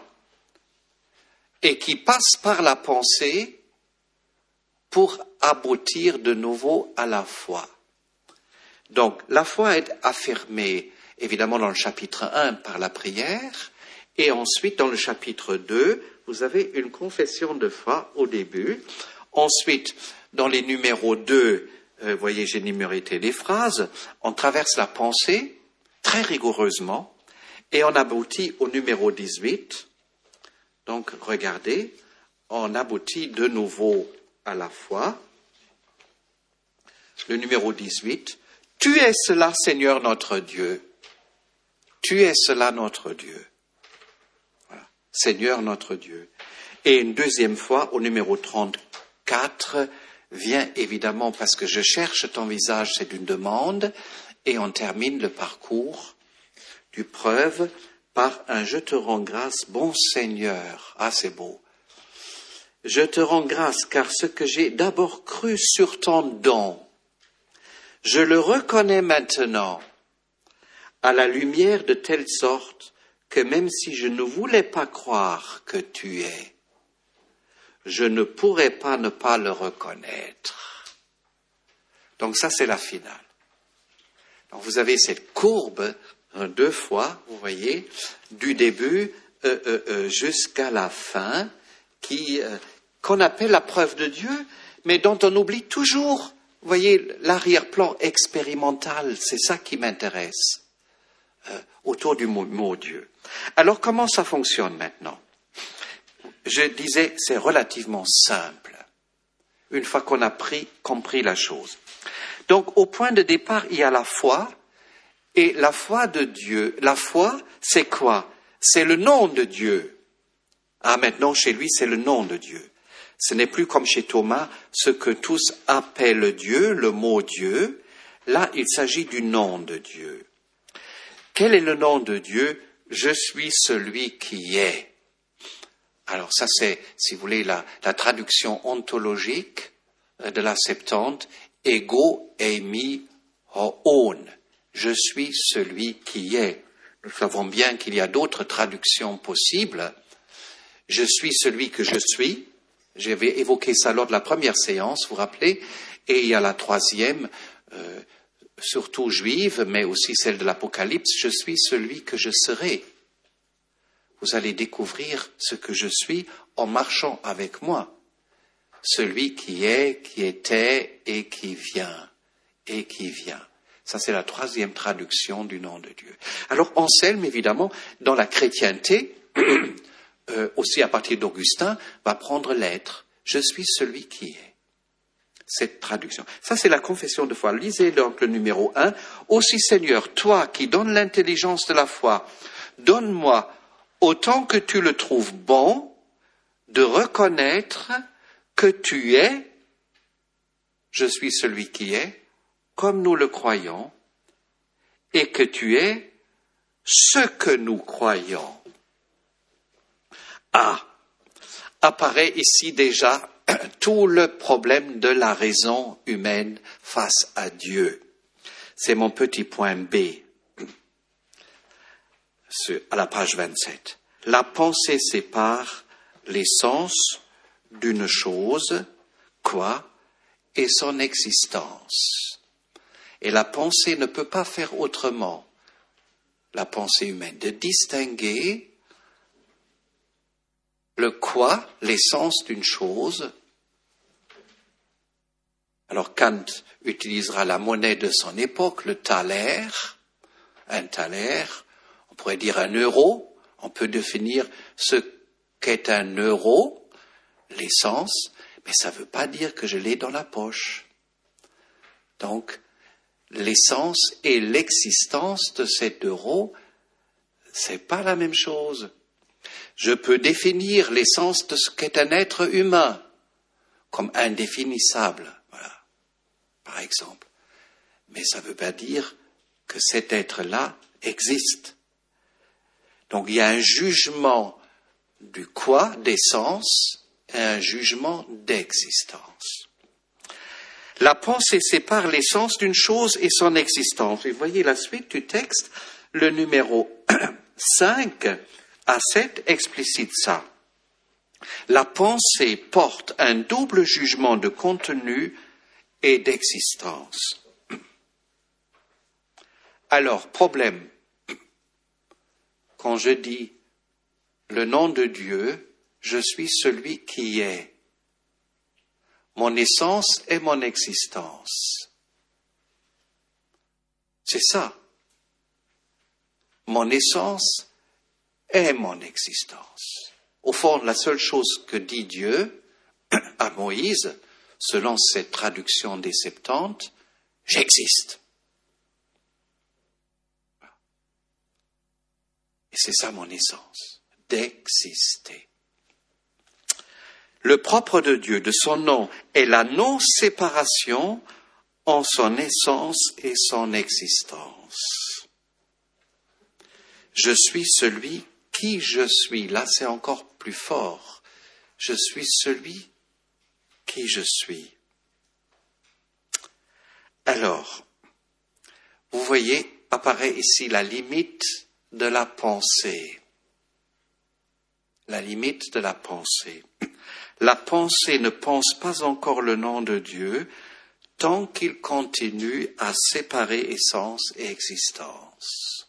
et qui passe par la pensée, pour aboutir de nouveau à la foi. Donc, la foi est affirmée, évidemment, dans le chapitre un, par la prière, et ensuite, dans le chapitre deux, vous avez une confession de foi au début. Ensuite, dans les numéros deux, vous euh, voyez, j'ai numérité les phrases, on traverse la pensée très rigoureusement et on aboutit au numéro dix-huit. Donc, regardez, on aboutit de nouveau à la foi. Le numéro dix-huit, tu es cela, Seigneur notre Dieu. Tu es cela, notre Dieu. Voilà. Seigneur notre Dieu. Et une deuxième fois, au numéro trente-quatre, vient évidemment parce que je cherche ton visage, c'est une demande, et on termine le parcours du preuve par un je te rends grâce, bon Seigneur. Ah, c'est beau. Je te rends grâce car ce que j'ai d'abord cru sur ton don, je le reconnais maintenant à la lumière de telle sorte que même si je ne voulais pas croire que tu es, je ne pourrais pas ne pas le reconnaître. Donc ça, c'est la finale. Donc vous avez cette courbe, hein, deux fois, vous voyez, du début euh, euh, euh, jusqu'à la fin, qui euh, qu'on appelle la preuve de Dieu, mais dont on oublie toujours, vous voyez, l'arrière-plan expérimental, c'est ça qui m'intéresse, euh, autour du mot, mot Dieu. Alors comment ça fonctionne maintenant ? Je disais, c'est relativement simple, une fois qu'on a pris, compris la chose. Donc, au point de départ, il y a la foi, et la foi de Dieu. La foi, c'est quoi ? C'est le nom de Dieu. Ah, maintenant, chez lui, c'est le nom de Dieu. Ce n'est plus comme chez Thomas, ce que tous appellent Dieu, le mot Dieu. Là, il s'agit du nom de Dieu. Quel est le nom de Dieu ? Je suis celui qui est. Alors ça c'est, si vous voulez, la, la traduction ontologique de la Septante, ego eimi hoon. Je suis celui qui est. Nous savons bien qu'il y a d'autres traductions possibles. Je suis celui que je suis. J'avais évoqué ça lors de la première séance, vous vous rappelez. Et il y a la troisième, euh, surtout juive, mais aussi celle de l'Apocalypse, je suis celui que je serai. Vous allez découvrir ce que je suis en marchant avec moi. Celui qui est, qui était et qui vient. Et qui vient. Ça, c'est la troisième traduction du nom de Dieu. Alors, Anselme, évidemment, dans la chrétienté, euh, aussi à partir d'Augustin, va prendre l'être. Je suis celui qui est. Cette traduction. Ça, c'est la confession de foi. Lisez donc le numéro un. Aussi, Seigneur, toi qui donnes l'intelligence de la foi, donne-moi, autant que tu le trouves bon, de reconnaître que tu es, je suis celui qui est, comme nous le croyons, et que tu es ce que nous croyons. Ah, apparaît ici déjà tout le problème de la raison humaine face à Dieu. C'est mon petit point B, à la page vingt-sept. La pensée sépare l'essence d'une chose, quoi, et son existence. Et la pensée ne peut pas faire autrement, la pensée humaine, de distinguer le quoi, l'essence d'une chose. Alors Kant utilisera la monnaie de son époque, le thaler, un thaler, on pourrait dire un euro, on peut définir ce qu'est un euro, l'essence, mais ça ne veut pas dire que je l'ai dans la poche. Donc, l'essence et l'existence de cet euro, c'est pas la même chose. Je peux définir l'essence de ce qu'est un être humain comme indéfinissable, voilà, par exemple. Mais ça ne veut pas dire que cet être-là existe. Donc il y a un jugement du quoi, d'essence, et un jugement d'existence. La pensée sépare l'essence d'une chose et son existence. Et vous voyez la suite du texte, le numéro cinq à sept explicite ça. La pensée porte un double jugement de contenu et d'existence. Alors, problème, quand je dis le nom de Dieu, je suis celui qui est. Mon essence et mon existence. C'est ça. Mon essence et mon existence. Au fond, la seule chose que dit Dieu à Moïse, selon cette traduction des Septante, j'existe. Et c'est ça mon essence, d'exister. Le propre de Dieu, de son nom, est la non-séparation en son essence et son existence. Je suis celui qui je suis. Là, c'est encore plus fort. Je suis celui qui je suis. Alors, vous voyez, apparaît ici la limite de la pensée. La limite de la pensée. La pensée ne pense pas encore le nom de Dieu tant qu'il continue à séparer essence et existence.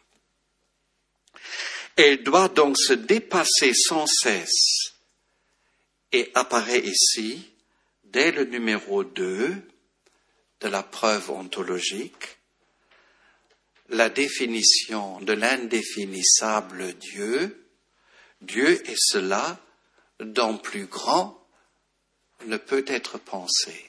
Elle doit donc se dépasser sans cesse et apparaît ici, dès le numéro deux de la preuve ontologique, la définition de l'indéfinissable Dieu. Dieu est cela dont plus grand ne peut être pensé.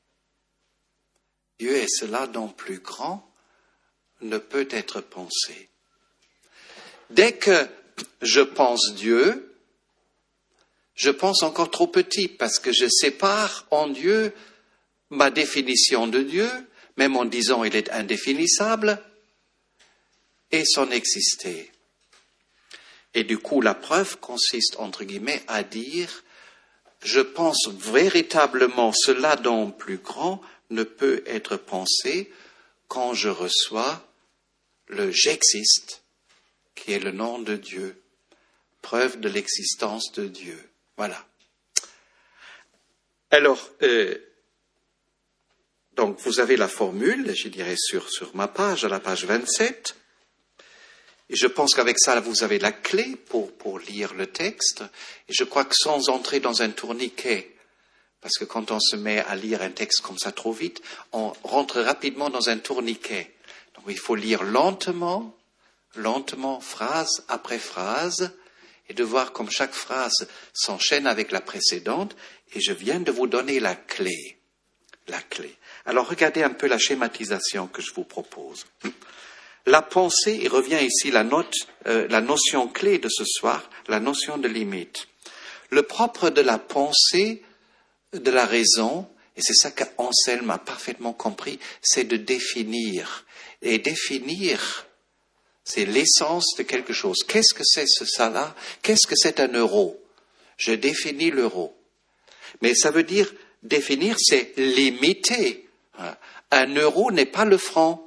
Dieu est cela dont plus grand ne peut être pensé. Dès que je pense Dieu, je pense encore trop petit parce que je sépare en Dieu ma définition de Dieu, même en disant il est indéfinissable, et son exister. Et du coup, la preuve consiste, entre guillemets, à dire je pense véritablement cela dont plus grand ne peut être pensé quand je reçois le j'existe, qui est le nom de Dieu, preuve de l'existence de Dieu. Voilà. Alors, euh, donc vous avez la formule, je dirais sur, sur ma page, à la page vingt-sept. Et je pense qu'avec ça, vous avez la clé pour, pour lire le texte. Et je crois que sans entrer dans un tourniquet, parce que quand on se met à lire un texte comme ça trop vite, on rentre rapidement dans un tourniquet. Donc il faut lire lentement, lentement, phrase après phrase, et de voir comme chaque phrase s'enchaîne avec la précédente. Et je viens de vous donner la clé. La clé. Alors regardez un peu la schématisation que je vous propose. La pensée, il revient ici la, note, euh, la notion clé de ce soir, la notion de limite. Le propre de la pensée, de la raison, et c'est ça qu'Anselme a parfaitement compris, c'est de définir. Et définir, c'est l'essence de quelque chose. Qu'est-ce que c'est ce ça-là? Qu'est-ce que c'est un euro? Je définis l'euro. Mais ça veut dire, définir, c'est limiter. Un euro n'est pas le franc.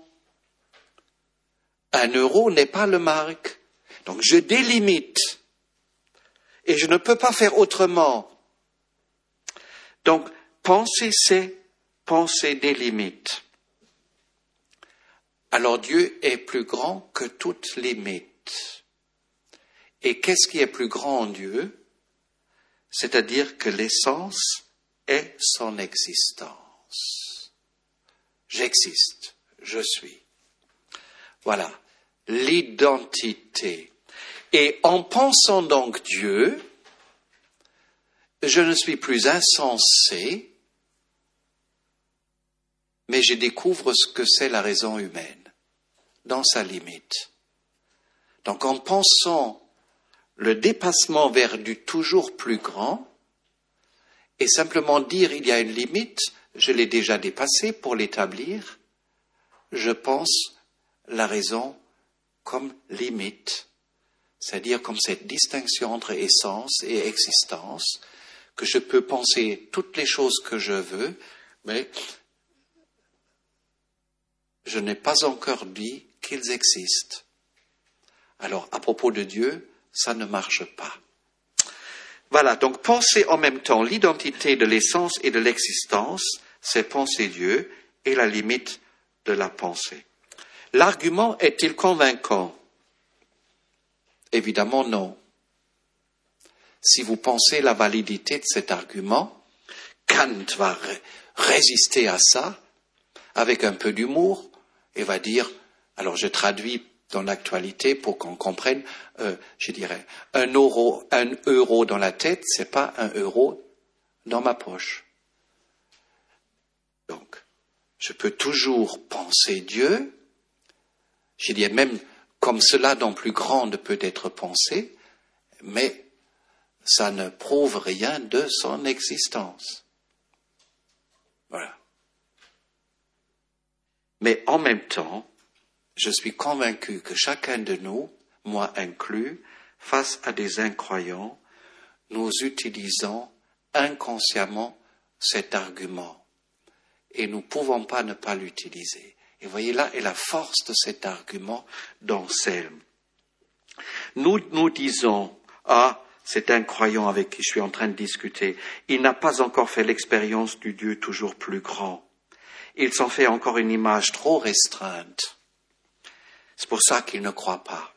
Un euro n'est pas le mark. Donc je délimite. Et je ne peux pas faire autrement. Donc, penser, c'est penser des limites. Alors Dieu est plus grand que toute limite. Et qu'est-ce qui est plus grand en Dieu? C'est-à-dire que l'essence est son existence. J'existe, je suis. Voilà, l'identité. Et en pensant donc Dieu, je ne suis plus insensé, mais je découvre ce que c'est la raison humaine, dans sa limite. Donc en pensant le dépassement vers du toujours plus grand, et simplement dire il y a une limite, je l'ai déjà dépassée pour l'établir, je pense la raison comme limite, c'est-à-dire comme cette distinction entre essence et existence, que je peux penser toutes les choses que je veux, mais je n'ai pas encore dit qu'ils existent. Alors, à propos de Dieu, ça ne marche pas. Voilà, donc penser en même temps l'identité de l'essence et de l'existence, c'est penser Dieu et la limite de la pensée. L'argument est-il convaincant? Évidemment non. Si vous pensez la validité de cet argument, Kant va ré- résister à ça avec un peu d'humour et va dire, alors je traduis dans l'actualité pour qu'on comprenne, euh, je dirais, un euro, un euro dans la tête, c'est pas un euro dans ma poche. Donc, je peux toujours penser Dieu, je dirais même comme cela dans plus grande peut être pensé, mais ça ne prouve rien de son existence. Voilà. Mais en même temps, je suis convaincu que chacun de nous, moi inclus, face à des incroyants, nous utilisons inconsciemment cet argument. Et nous ne pouvons pas ne pas l'utiliser. Et voyez, là est la force de cet argument d'Anselme. Nous nous disons, ah, cet incroyant avec qui je suis en train de discuter, il n'a pas encore fait l'expérience du Dieu toujours plus grand. Il s'en fait encore une image trop restreinte. C'est pour ça qu'il ne croit pas.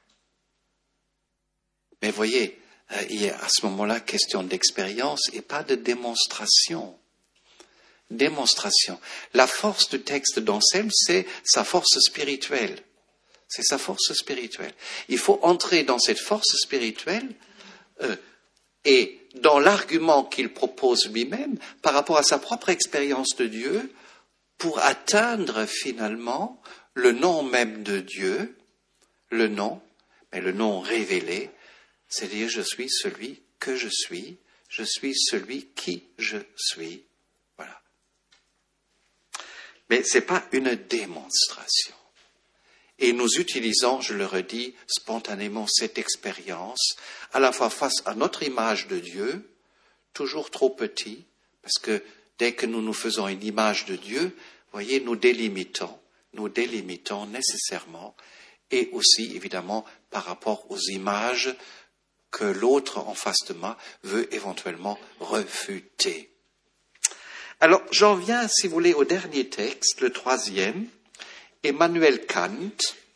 Mais voyez, il y a à ce moment-là question d'expérience et pas de démonstration. Démonstration. La force du texte d'Anselme, c'est sa force spirituelle. C'est sa force spirituelle. Il faut entrer dans cette force spirituelle euh, et dans l'argument qu'il propose lui-même par rapport à sa propre expérience de Dieu pour atteindre finalement le nom même de Dieu, le nom, mais le nom révélé, c'est-à-dire je suis celui que je suis, je suis celui qui je suis. Voilà. Mais ce n'est pas une démonstration. Et nous utilisons, je le redis, spontanément cette expérience, à la fois face à notre image de Dieu, toujours trop petit, parce que dès que nous nous faisons une image de Dieu, voyez, nous délimitons, nous délimitons nécessairement, et aussi, évidemment, par rapport aux images que l'autre en face de moi veut éventuellement refuter. Alors, j'en viens, si vous voulez, au dernier texte, le troisième, Emmanuel Kant,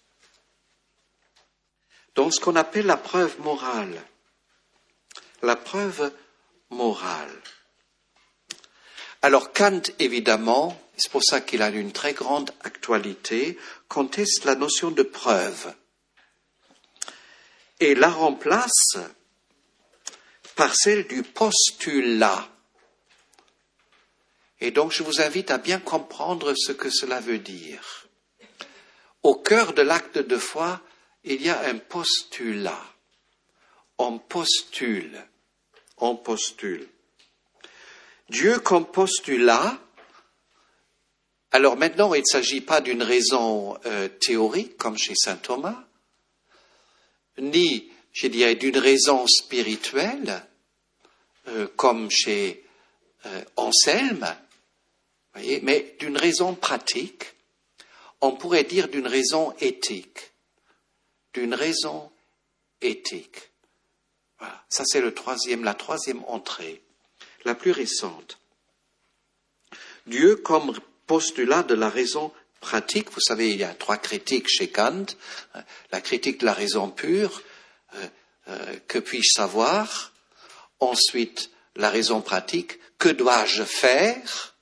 donc ce qu'on appelle la preuve morale. La preuve morale. Alors, Kant, évidemment, c'est pour ça qu'il a une très grande actualité, conteste la notion de preuve et la remplace par celle du postulat. Et donc, je vous invite à bien comprendre ce que cela veut dire. Au cœur de l'acte de foi, il y a un postulat. On postule. On postule. Dieu comme postulat. Alors maintenant, il ne s'agit pas d'une raison euh, théorique, comme chez saint Thomas, ni, je dirais, d'une raison spirituelle, euh, comme chez euh, Anselme, voyez, mais d'une raison pratique, on pourrait dire d'une raison éthique. D'une raison éthique. Voilà. Ça, c'est le troisième, la troisième entrée, la plus récente. Dieu comme postulat de la raison pratique. Vous savez, il y a trois critiques chez Kant. La critique de la raison pure, euh, euh, que puis-je savoir? Ensuite, la raison pratique, que dois-je faire?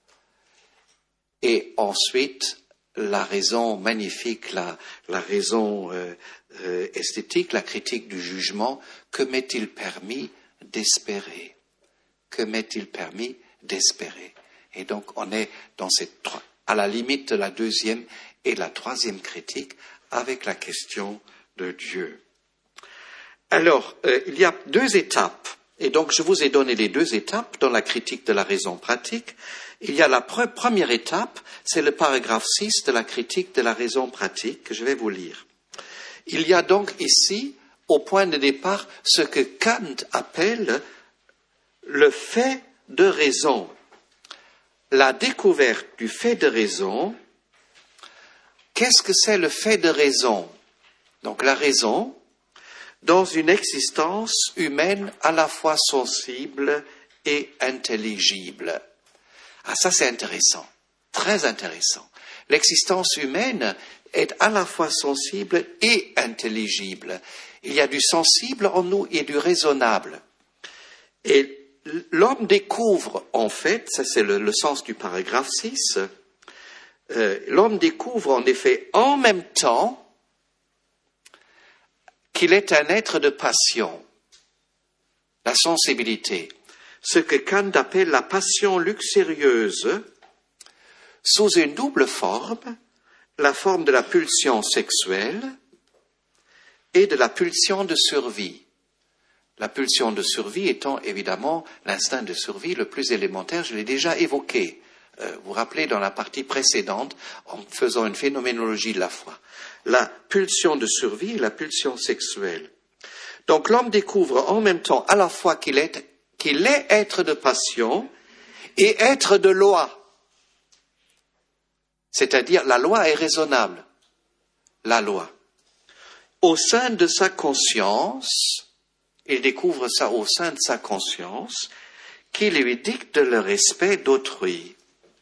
Et ensuite, la raison magnifique, la, la raison euh, euh, esthétique, la critique du jugement, que m'est-il permis d'espérer? Que m'est-il permis d'espérer? Et donc, on est dans cette, à la limite de la deuxième et la troisième critique avec la question de Dieu. Alors, euh, il y a deux étapes. Et donc, je vous ai donné les deux étapes dans la critique de la raison pratique. Il y a la pre- première étape, c'est le paragraphe six de la critique de la raison pratique, que je vais vous lire. Il y a donc ici, au point de départ, ce que Kant appelle le fait de raison. La découverte du fait de raison. Qu'est-ce que c'est le fait de raison? Donc la raison, dans une existence humaine à la fois sensible et intelligible. Ah, ça c'est intéressant, très intéressant. L'existence humaine est à la fois sensible et intelligible. Il y a du sensible en nous et du raisonnable. Et l'homme découvre, en fait, ça c'est le, le sens du paragraphe six, euh, l'homme découvre en effet en même temps qu'il est un être de passion, la sensibilité, ce que Kant appelle la passion luxurieuse, sous une double forme, la forme de la pulsion sexuelle et de la pulsion de survie. La pulsion de survie étant évidemment l'instinct de survie le plus élémentaire, je l'ai déjà évoqué. Euh, vous vous rappelez dans la partie précédente, en faisant une phénoménologie de la foi. La pulsion de survie et la pulsion sexuelle. Donc l'homme découvre en même temps à la fois qu'il est, qu'il est être de passion et être de loi. C'est-à-dire la loi est raisonnable. La loi. Au sein de sa conscience, il découvre ça au sein de sa conscience, qui lui dicte le respect d'autrui.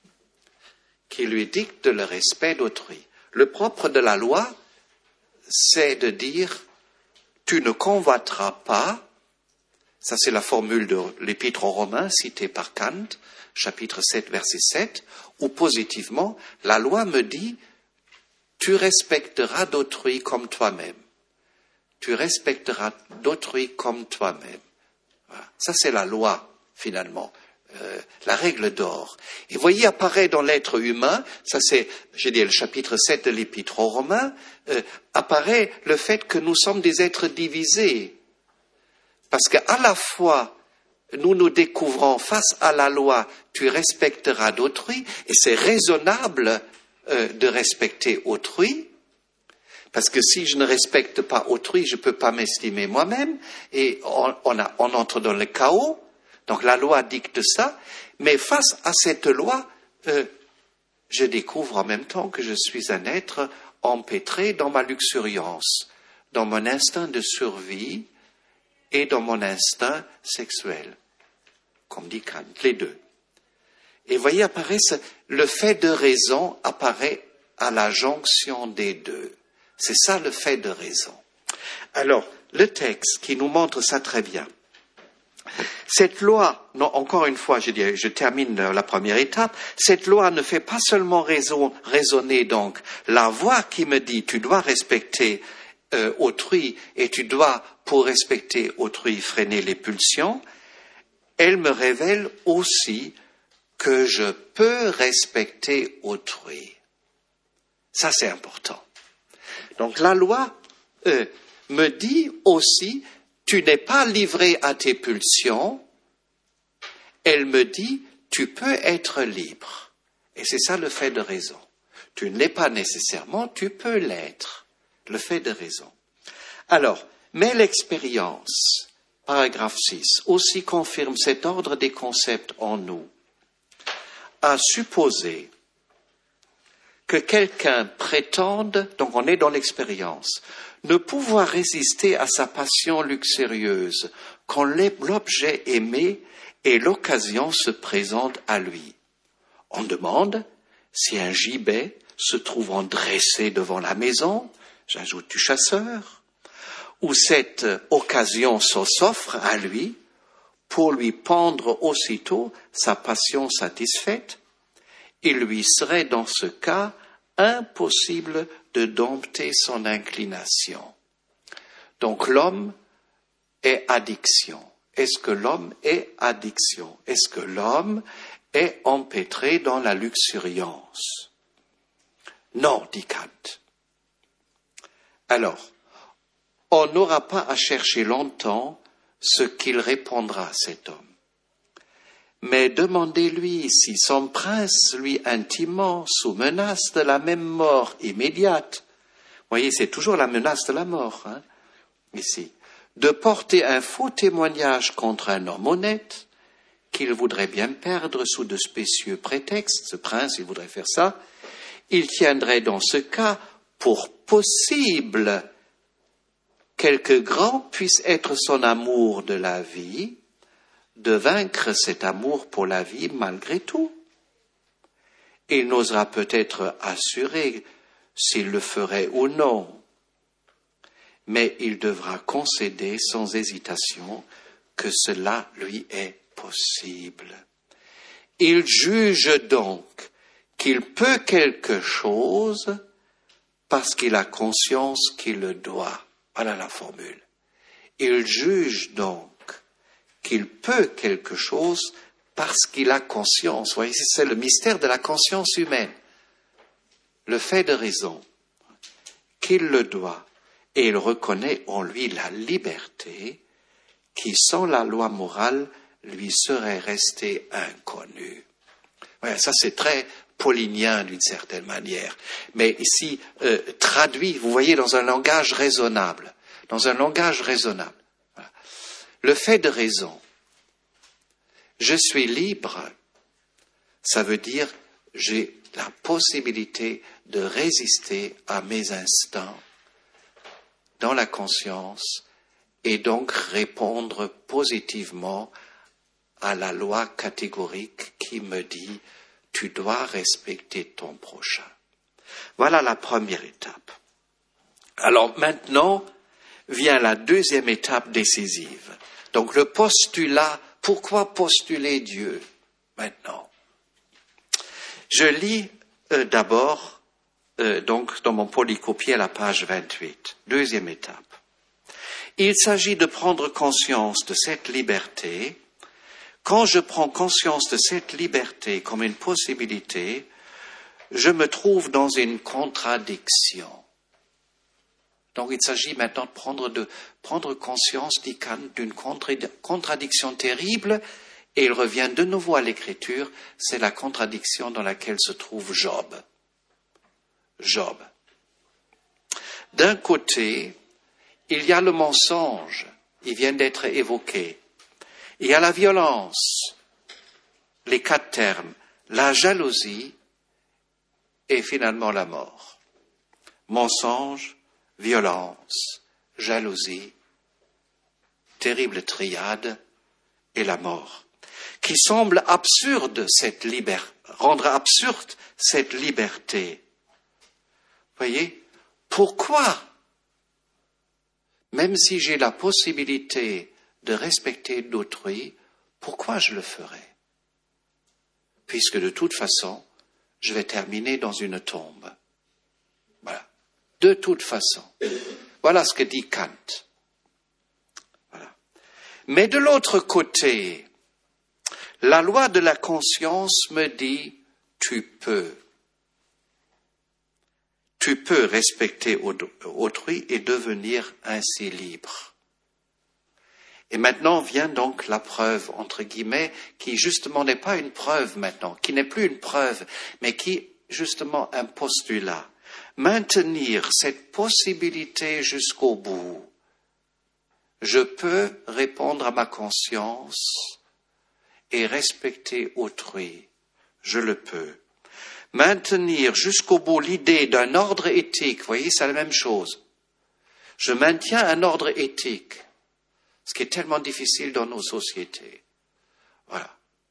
Qui lui dicte le respect d'autrui. Le propre de la loi, c'est de dire « tu ne convoiteras pas », ça c'est la formule de l'Épître aux Romains citée par Kant, chapitre sept, verset sept, où positivement, la loi me dit « tu respecteras d'autrui comme toi-même ». Tu respecteras d'autrui comme toi-même. Voilà. Ça, c'est la loi, finalement, euh, la règle d'or. Et vous voyez, apparaît dans l'être humain, ça c'est, j'ai dit, le chapitre sept de l'Épître aux Romains, euh, apparaît le fait que nous sommes des êtres divisés. Parce qu'à la fois, nous nous découvrons face à la loi, tu respecteras d'autrui, et c'est raisonnable euh, de respecter autrui, parce que si je ne respecte pas autrui, je ne peux pas m'estimer moi-même, et on, on, a, on entre dans le chaos. Donc la loi dicte ça, mais face à cette loi, euh, je découvre en même temps que je suis un être empêtré dans ma luxuriance, dans mon instinct de survie et dans mon instinct sexuel, comme dit Kant, les deux. Et vous voyez, apparaît ce, le fait de raison apparaît à la jonction des deux. C'est ça le fait de raison. Alors, le texte qui nous montre ça très bien. Cette loi, non, encore une fois, je, dis, je termine la première étape, cette loi ne fait pas seulement raison, raisonner donc la voix qui me dit tu dois respecter euh, autrui et tu dois, pour respecter autrui, freiner les pulsions, elle me révèle aussi que je peux respecter autrui. Ça, c'est important. Donc la loi euh, me dit aussi tu n'es pas livré à tes pulsions, elle me dit, tu peux être libre. Et c'est ça le fait de raison. Tu ne l'es pas nécessairement, tu peux l'être. Le fait de raison. Alors, mais l'expérience, paragraphe six, aussi confirme cet ordre des concepts en nous, à supposer que quelqu'un prétende, donc on est dans l'expérience, ne pouvoir résister à sa passion luxurieuse quand l'objet aimé et l'occasion se présentent à lui. On demande si un gibet se trouvant dressé devant la maison, j'ajoute du chasseur, où cette occasion s'offre à lui pour lui pendre aussitôt sa passion satisfaite, il lui serait dans ce cas impossible de dompter son inclination. Donc l'homme est addiction. Est-ce que l'homme est addiction? Est-ce que l'homme est empêtré dans la luxuriance? Non, dit Kant. Alors, on n'aura pas à chercher longtemps ce qu'il répondra, cet homme. Mais demandez-lui si son prince lui intimement, sous menace de la même mort immédiate, vous voyez, c'est toujours la menace de la mort, hein, ici, de porter un faux témoignage contre un homme honnête, qu'il voudrait bien perdre sous de spécieux prétextes, ce prince, il voudrait faire ça, il tiendrait dans ce cas pour possible, quelque grand puisse être son amour de la vie, de vaincre cet amour pour la vie malgré tout. Il n'osera peut-être assurer s'il le ferait ou non, mais il devra concéder sans hésitation que cela lui est possible. Il juge donc qu'il peut quelque chose parce qu'il a conscience qu'il le doit. Voilà la formule. Il juge donc qu'il peut quelque chose parce qu'il a conscience. Vous voyez, c'est le mystère de la conscience humaine. Le fait de raison, qu'il le doit, et il reconnaît en lui la liberté qui, sans la loi morale, lui serait restée inconnue. Ouais, ça, c'est très paulinien d'une certaine manière. Mais ici, euh, traduit, vous voyez, dans un langage raisonnable. Dans un langage raisonnable. Voilà. Le fait de raison, je suis libre, ça veut dire j'ai la possibilité de résister à mes instincts dans la conscience et donc répondre positivement à la loi catégorique qui me dit tu dois respecter ton prochain. Voilà la première étape. Alors maintenant vient la deuxième étape décisive. Donc le postulat, pourquoi postuler Dieu maintenant? Je lis euh, d'abord euh, donc dans mon polycopier à la page vingt-huit. Deuxième étape. Il s'agit de prendre conscience de cette liberté. Quand je prends conscience de cette liberté comme une possibilité, je me trouve dans une contradiction. Donc il s'agit maintenant de prendre, de prendre conscience, dit Kant, d'une contradiction terrible, et il revient de nouveau à l'écriture, c'est la contradiction dans laquelle se trouve Job. Job. D'un côté, il y a le mensonge, il vient d'être évoqué. Il y a la violence, les quatre termes, la jalousie et finalement la mort. Mensonge, violence, jalousie, terrible triade et la mort. qui semble absurde, cette liberté, rendre absurde cette liberté. Voyez, pourquoi, même si j'ai la possibilité de respecter d'autrui, pourquoi je le ferais? Puisque de toute façon, je vais terminer dans une tombe. Voilà. De toute façon. Voilà ce que dit Kant. Voilà. Mais de l'autre côté, la loi de la conscience me dit, tu peux. Tu peux respecter autrui et devenir ainsi libre. Et maintenant vient donc la preuve, entre guillemets, qui justement n'est pas une preuve maintenant, qui n'est plus une preuve, mais qui justement un postulat. Maintenir cette possibilité jusqu'au bout. Je peux répondre à ma conscience et respecter autrui. Je le peux. Maintenir jusqu'au bout l'idée d'un ordre éthique, vous voyez, c'est la même chose. Je maintiens un ordre éthique, ce qui est tellement difficile dans nos sociétés. Voilà.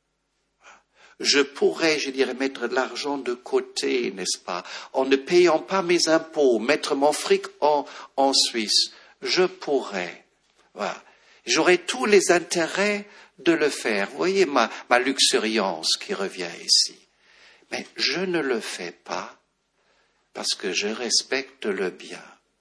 Je pourrais, je dirais, mettre de l'argent de côté, n'est-ce pas, en ne payant pas mes impôts, mettre mon fric en, en Suisse. Je pourrais. Voilà. J'aurais tous les intérêts de le faire. Vous voyez ma, ma luxuriance qui revient ici. Mais je ne le fais pas parce que je respecte le bien.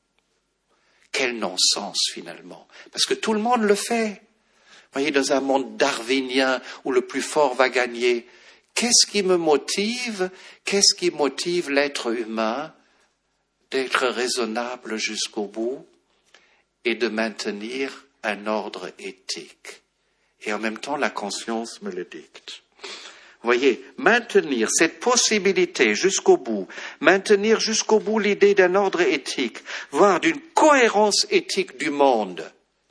Quel non-sens finalement. Parce que tout le monde le fait. Vous voyez, dans un monde darwinien où le plus fort va gagner, qu'est-ce qui me motive, qu'est-ce qui motive l'être humain d'être raisonnable jusqu'au bout et de maintenir un ordre éthique. Et en même temps, la conscience me le dicte. Vous voyez, maintenir cette possibilité jusqu'au bout, maintenir jusqu'au bout l'idée d'un ordre éthique, voire d'une cohérence éthique du monde.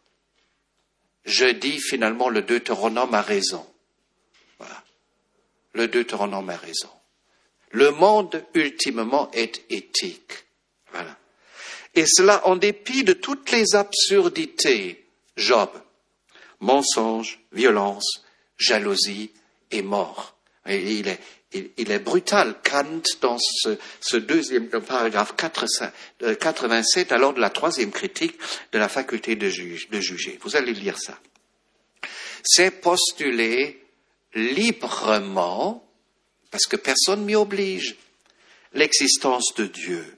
Je dis finalement le Deutéronome a raison. Voilà. Le Deutéronome a raison. Le monde, ultimement, est éthique. Voilà. Et cela en dépit de toutes les absurdités. Job, mensonge, violence, jalousie et mort. Et il est, il, il est brutal, Kant, dans ce, ce deuxième paragraphe quatre-vingt-sept, alors de la troisième critique de la faculté de, juge, de juger. Vous allez lire ça. C'est postuler librement, parce que personne ne m'y oblige, l'existence de Dieu.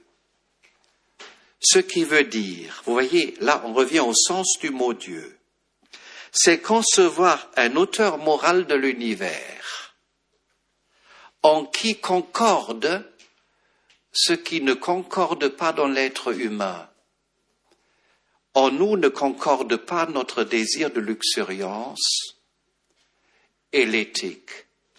Ce qui veut dire, vous voyez, là on revient au sens du mot Dieu, c'est concevoir un auteur moral de l'univers en qui concorde ce qui ne concorde pas dans l'être humain. En nous ne concorde pas notre désir de luxuriance et l'éthique.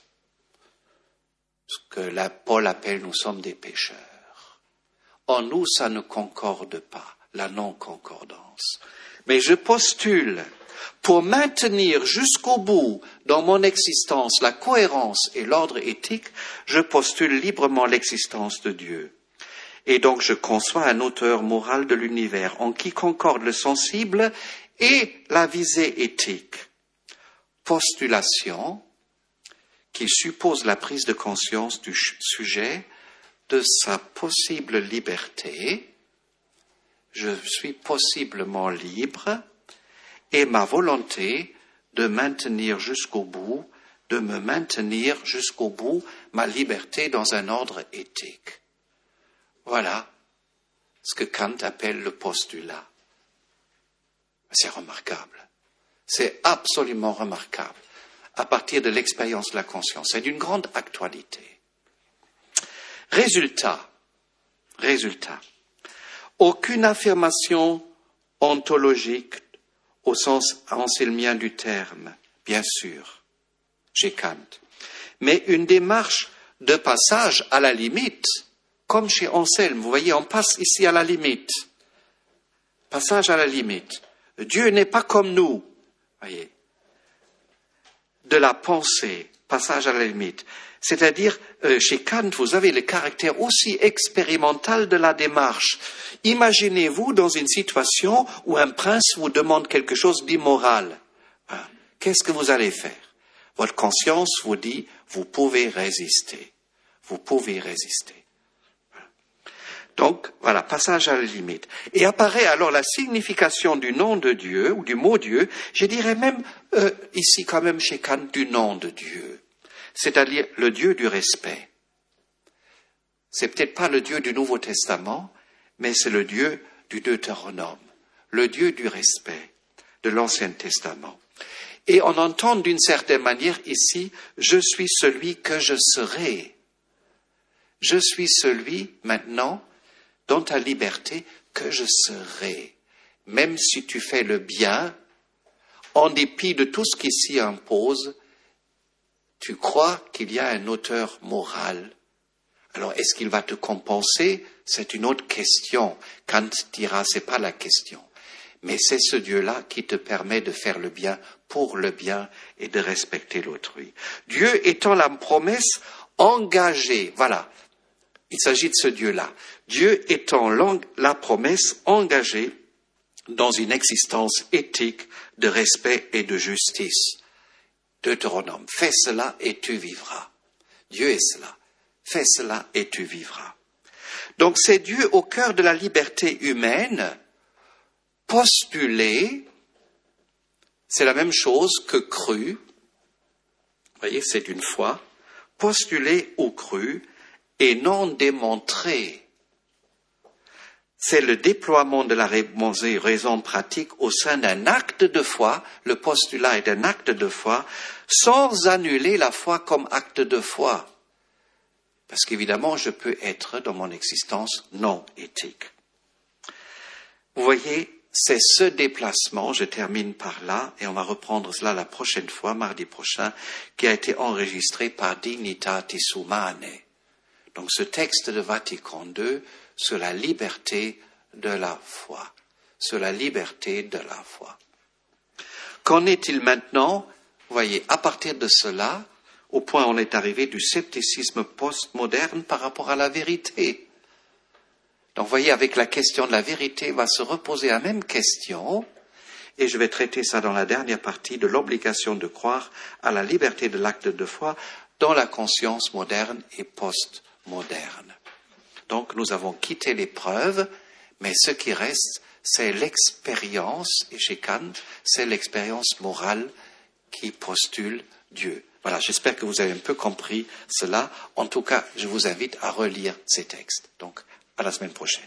Ce que la, Paul appelle, nous sommes des pécheurs. En nous, ça ne concorde pas, la non-concordance. Mais je postule, pour maintenir jusqu'au bout dans mon existence la cohérence et l'ordre éthique, je postule librement l'existence de Dieu. Et donc je conçois un auteur moral de l'univers en qui concorde le sensible et la visée éthique. Postulation qui suppose la prise de conscience du sujet de sa possible liberté. Je suis possiblement libre et ma volonté de maintenir jusqu'au bout, de me maintenir jusqu'au bout ma liberté dans un ordre éthique. Voilà ce que Kant appelle le postulat. C'est remarquable. C'est absolument remarquable. À partir de l'expérience de la conscience. C'est d'une grande actualité. Résultat. Résultat. Aucune affirmation ontologique au sens anselmien du terme, bien sûr, chez Kant. Mais une démarche de passage à la limite, comme chez Anselme. Vous voyez, on passe ici à la limite. Passage à la limite. Dieu n'est pas comme nous. Voyez. De la pensée, passage à la limite. C'est-à-dire, euh, chez Kant, vous avez le caractère aussi expérimental de la démarche. Imaginez-vous dans une situation où un prince vous demande quelque chose d'immoral. Hein? Qu'est-ce que vous allez faire? votre conscience vous dit, vous pouvez résister. Vous pouvez résister. Donc, voilà, passage à la limite. Et apparaît alors la signification du nom de Dieu, ou du mot Dieu, je dirais même, euh, ici quand même chez Kant, du nom de Dieu. C'est-à-dire le Dieu du respect. C'est peut-être pas le Dieu du Nouveau Testament, mais c'est le Dieu du Deutéronome, le Dieu du respect de l'Ancien Testament. Et on entend d'une certaine manière ici, je suis celui que je serai. Je suis celui maintenant, dans ta liberté, que je serai. Même si tu fais le bien, en dépit de tout ce qui s'y impose, tu crois qu'il y a un auteur moral. Alors, est-ce qu'il va te compenser? C'est une autre question. Kant dira, c'est pas la question. Mais c'est ce Dieu-là qui te permet de faire le bien pour le bien et de respecter l'autrui. Dieu étant la promesse engagée, voilà, il s'agit de ce Dieu-là. Dieu étant la promesse engagée dans une existence éthique de respect et de justice. Deutéronome, fais cela et tu vivras. Dieu est cela. Fais cela et tu vivras. Donc c'est Dieu au cœur de la liberté humaine, postulé, c'est la même chose que cru, vous voyez, c'est une foi, postulé ou cru, et non démontré. C'est le déploiement de la raison pratique au sein d'un acte de foi, le postulat est un acte de foi, sans annuler la foi comme acte de foi. Parce qu'évidemment, je peux être dans mon existence non éthique. Vous voyez, c'est ce déplacement, je termine par là, et on va reprendre cela la prochaine fois, mardi prochain, qui a été enregistré par Dignitatis Humanae. Donc ce texte de Vatican deux sur la liberté de la foi. Sur la liberté de la foi. Qu'en est-il maintenant? Vous voyez, à partir de cela, au point où on est arrivé du scepticisme postmoderne par rapport à la vérité. Donc vous voyez, avec la question de la vérité, va se reposer la même question, et je vais traiter ça dans la dernière partie de l'obligation de croire à la liberté de l'acte de foi dans la conscience moderne et postmoderne. Donc nous avons quitté les preuves, mais ce qui reste, c'est l'expérience, et chez Kant, c'est l'expérience morale qui postule Dieu. Voilà, j'espère que vous avez un peu compris cela. En tout cas, je vous invite à relire ces textes. Donc, à la semaine prochaine.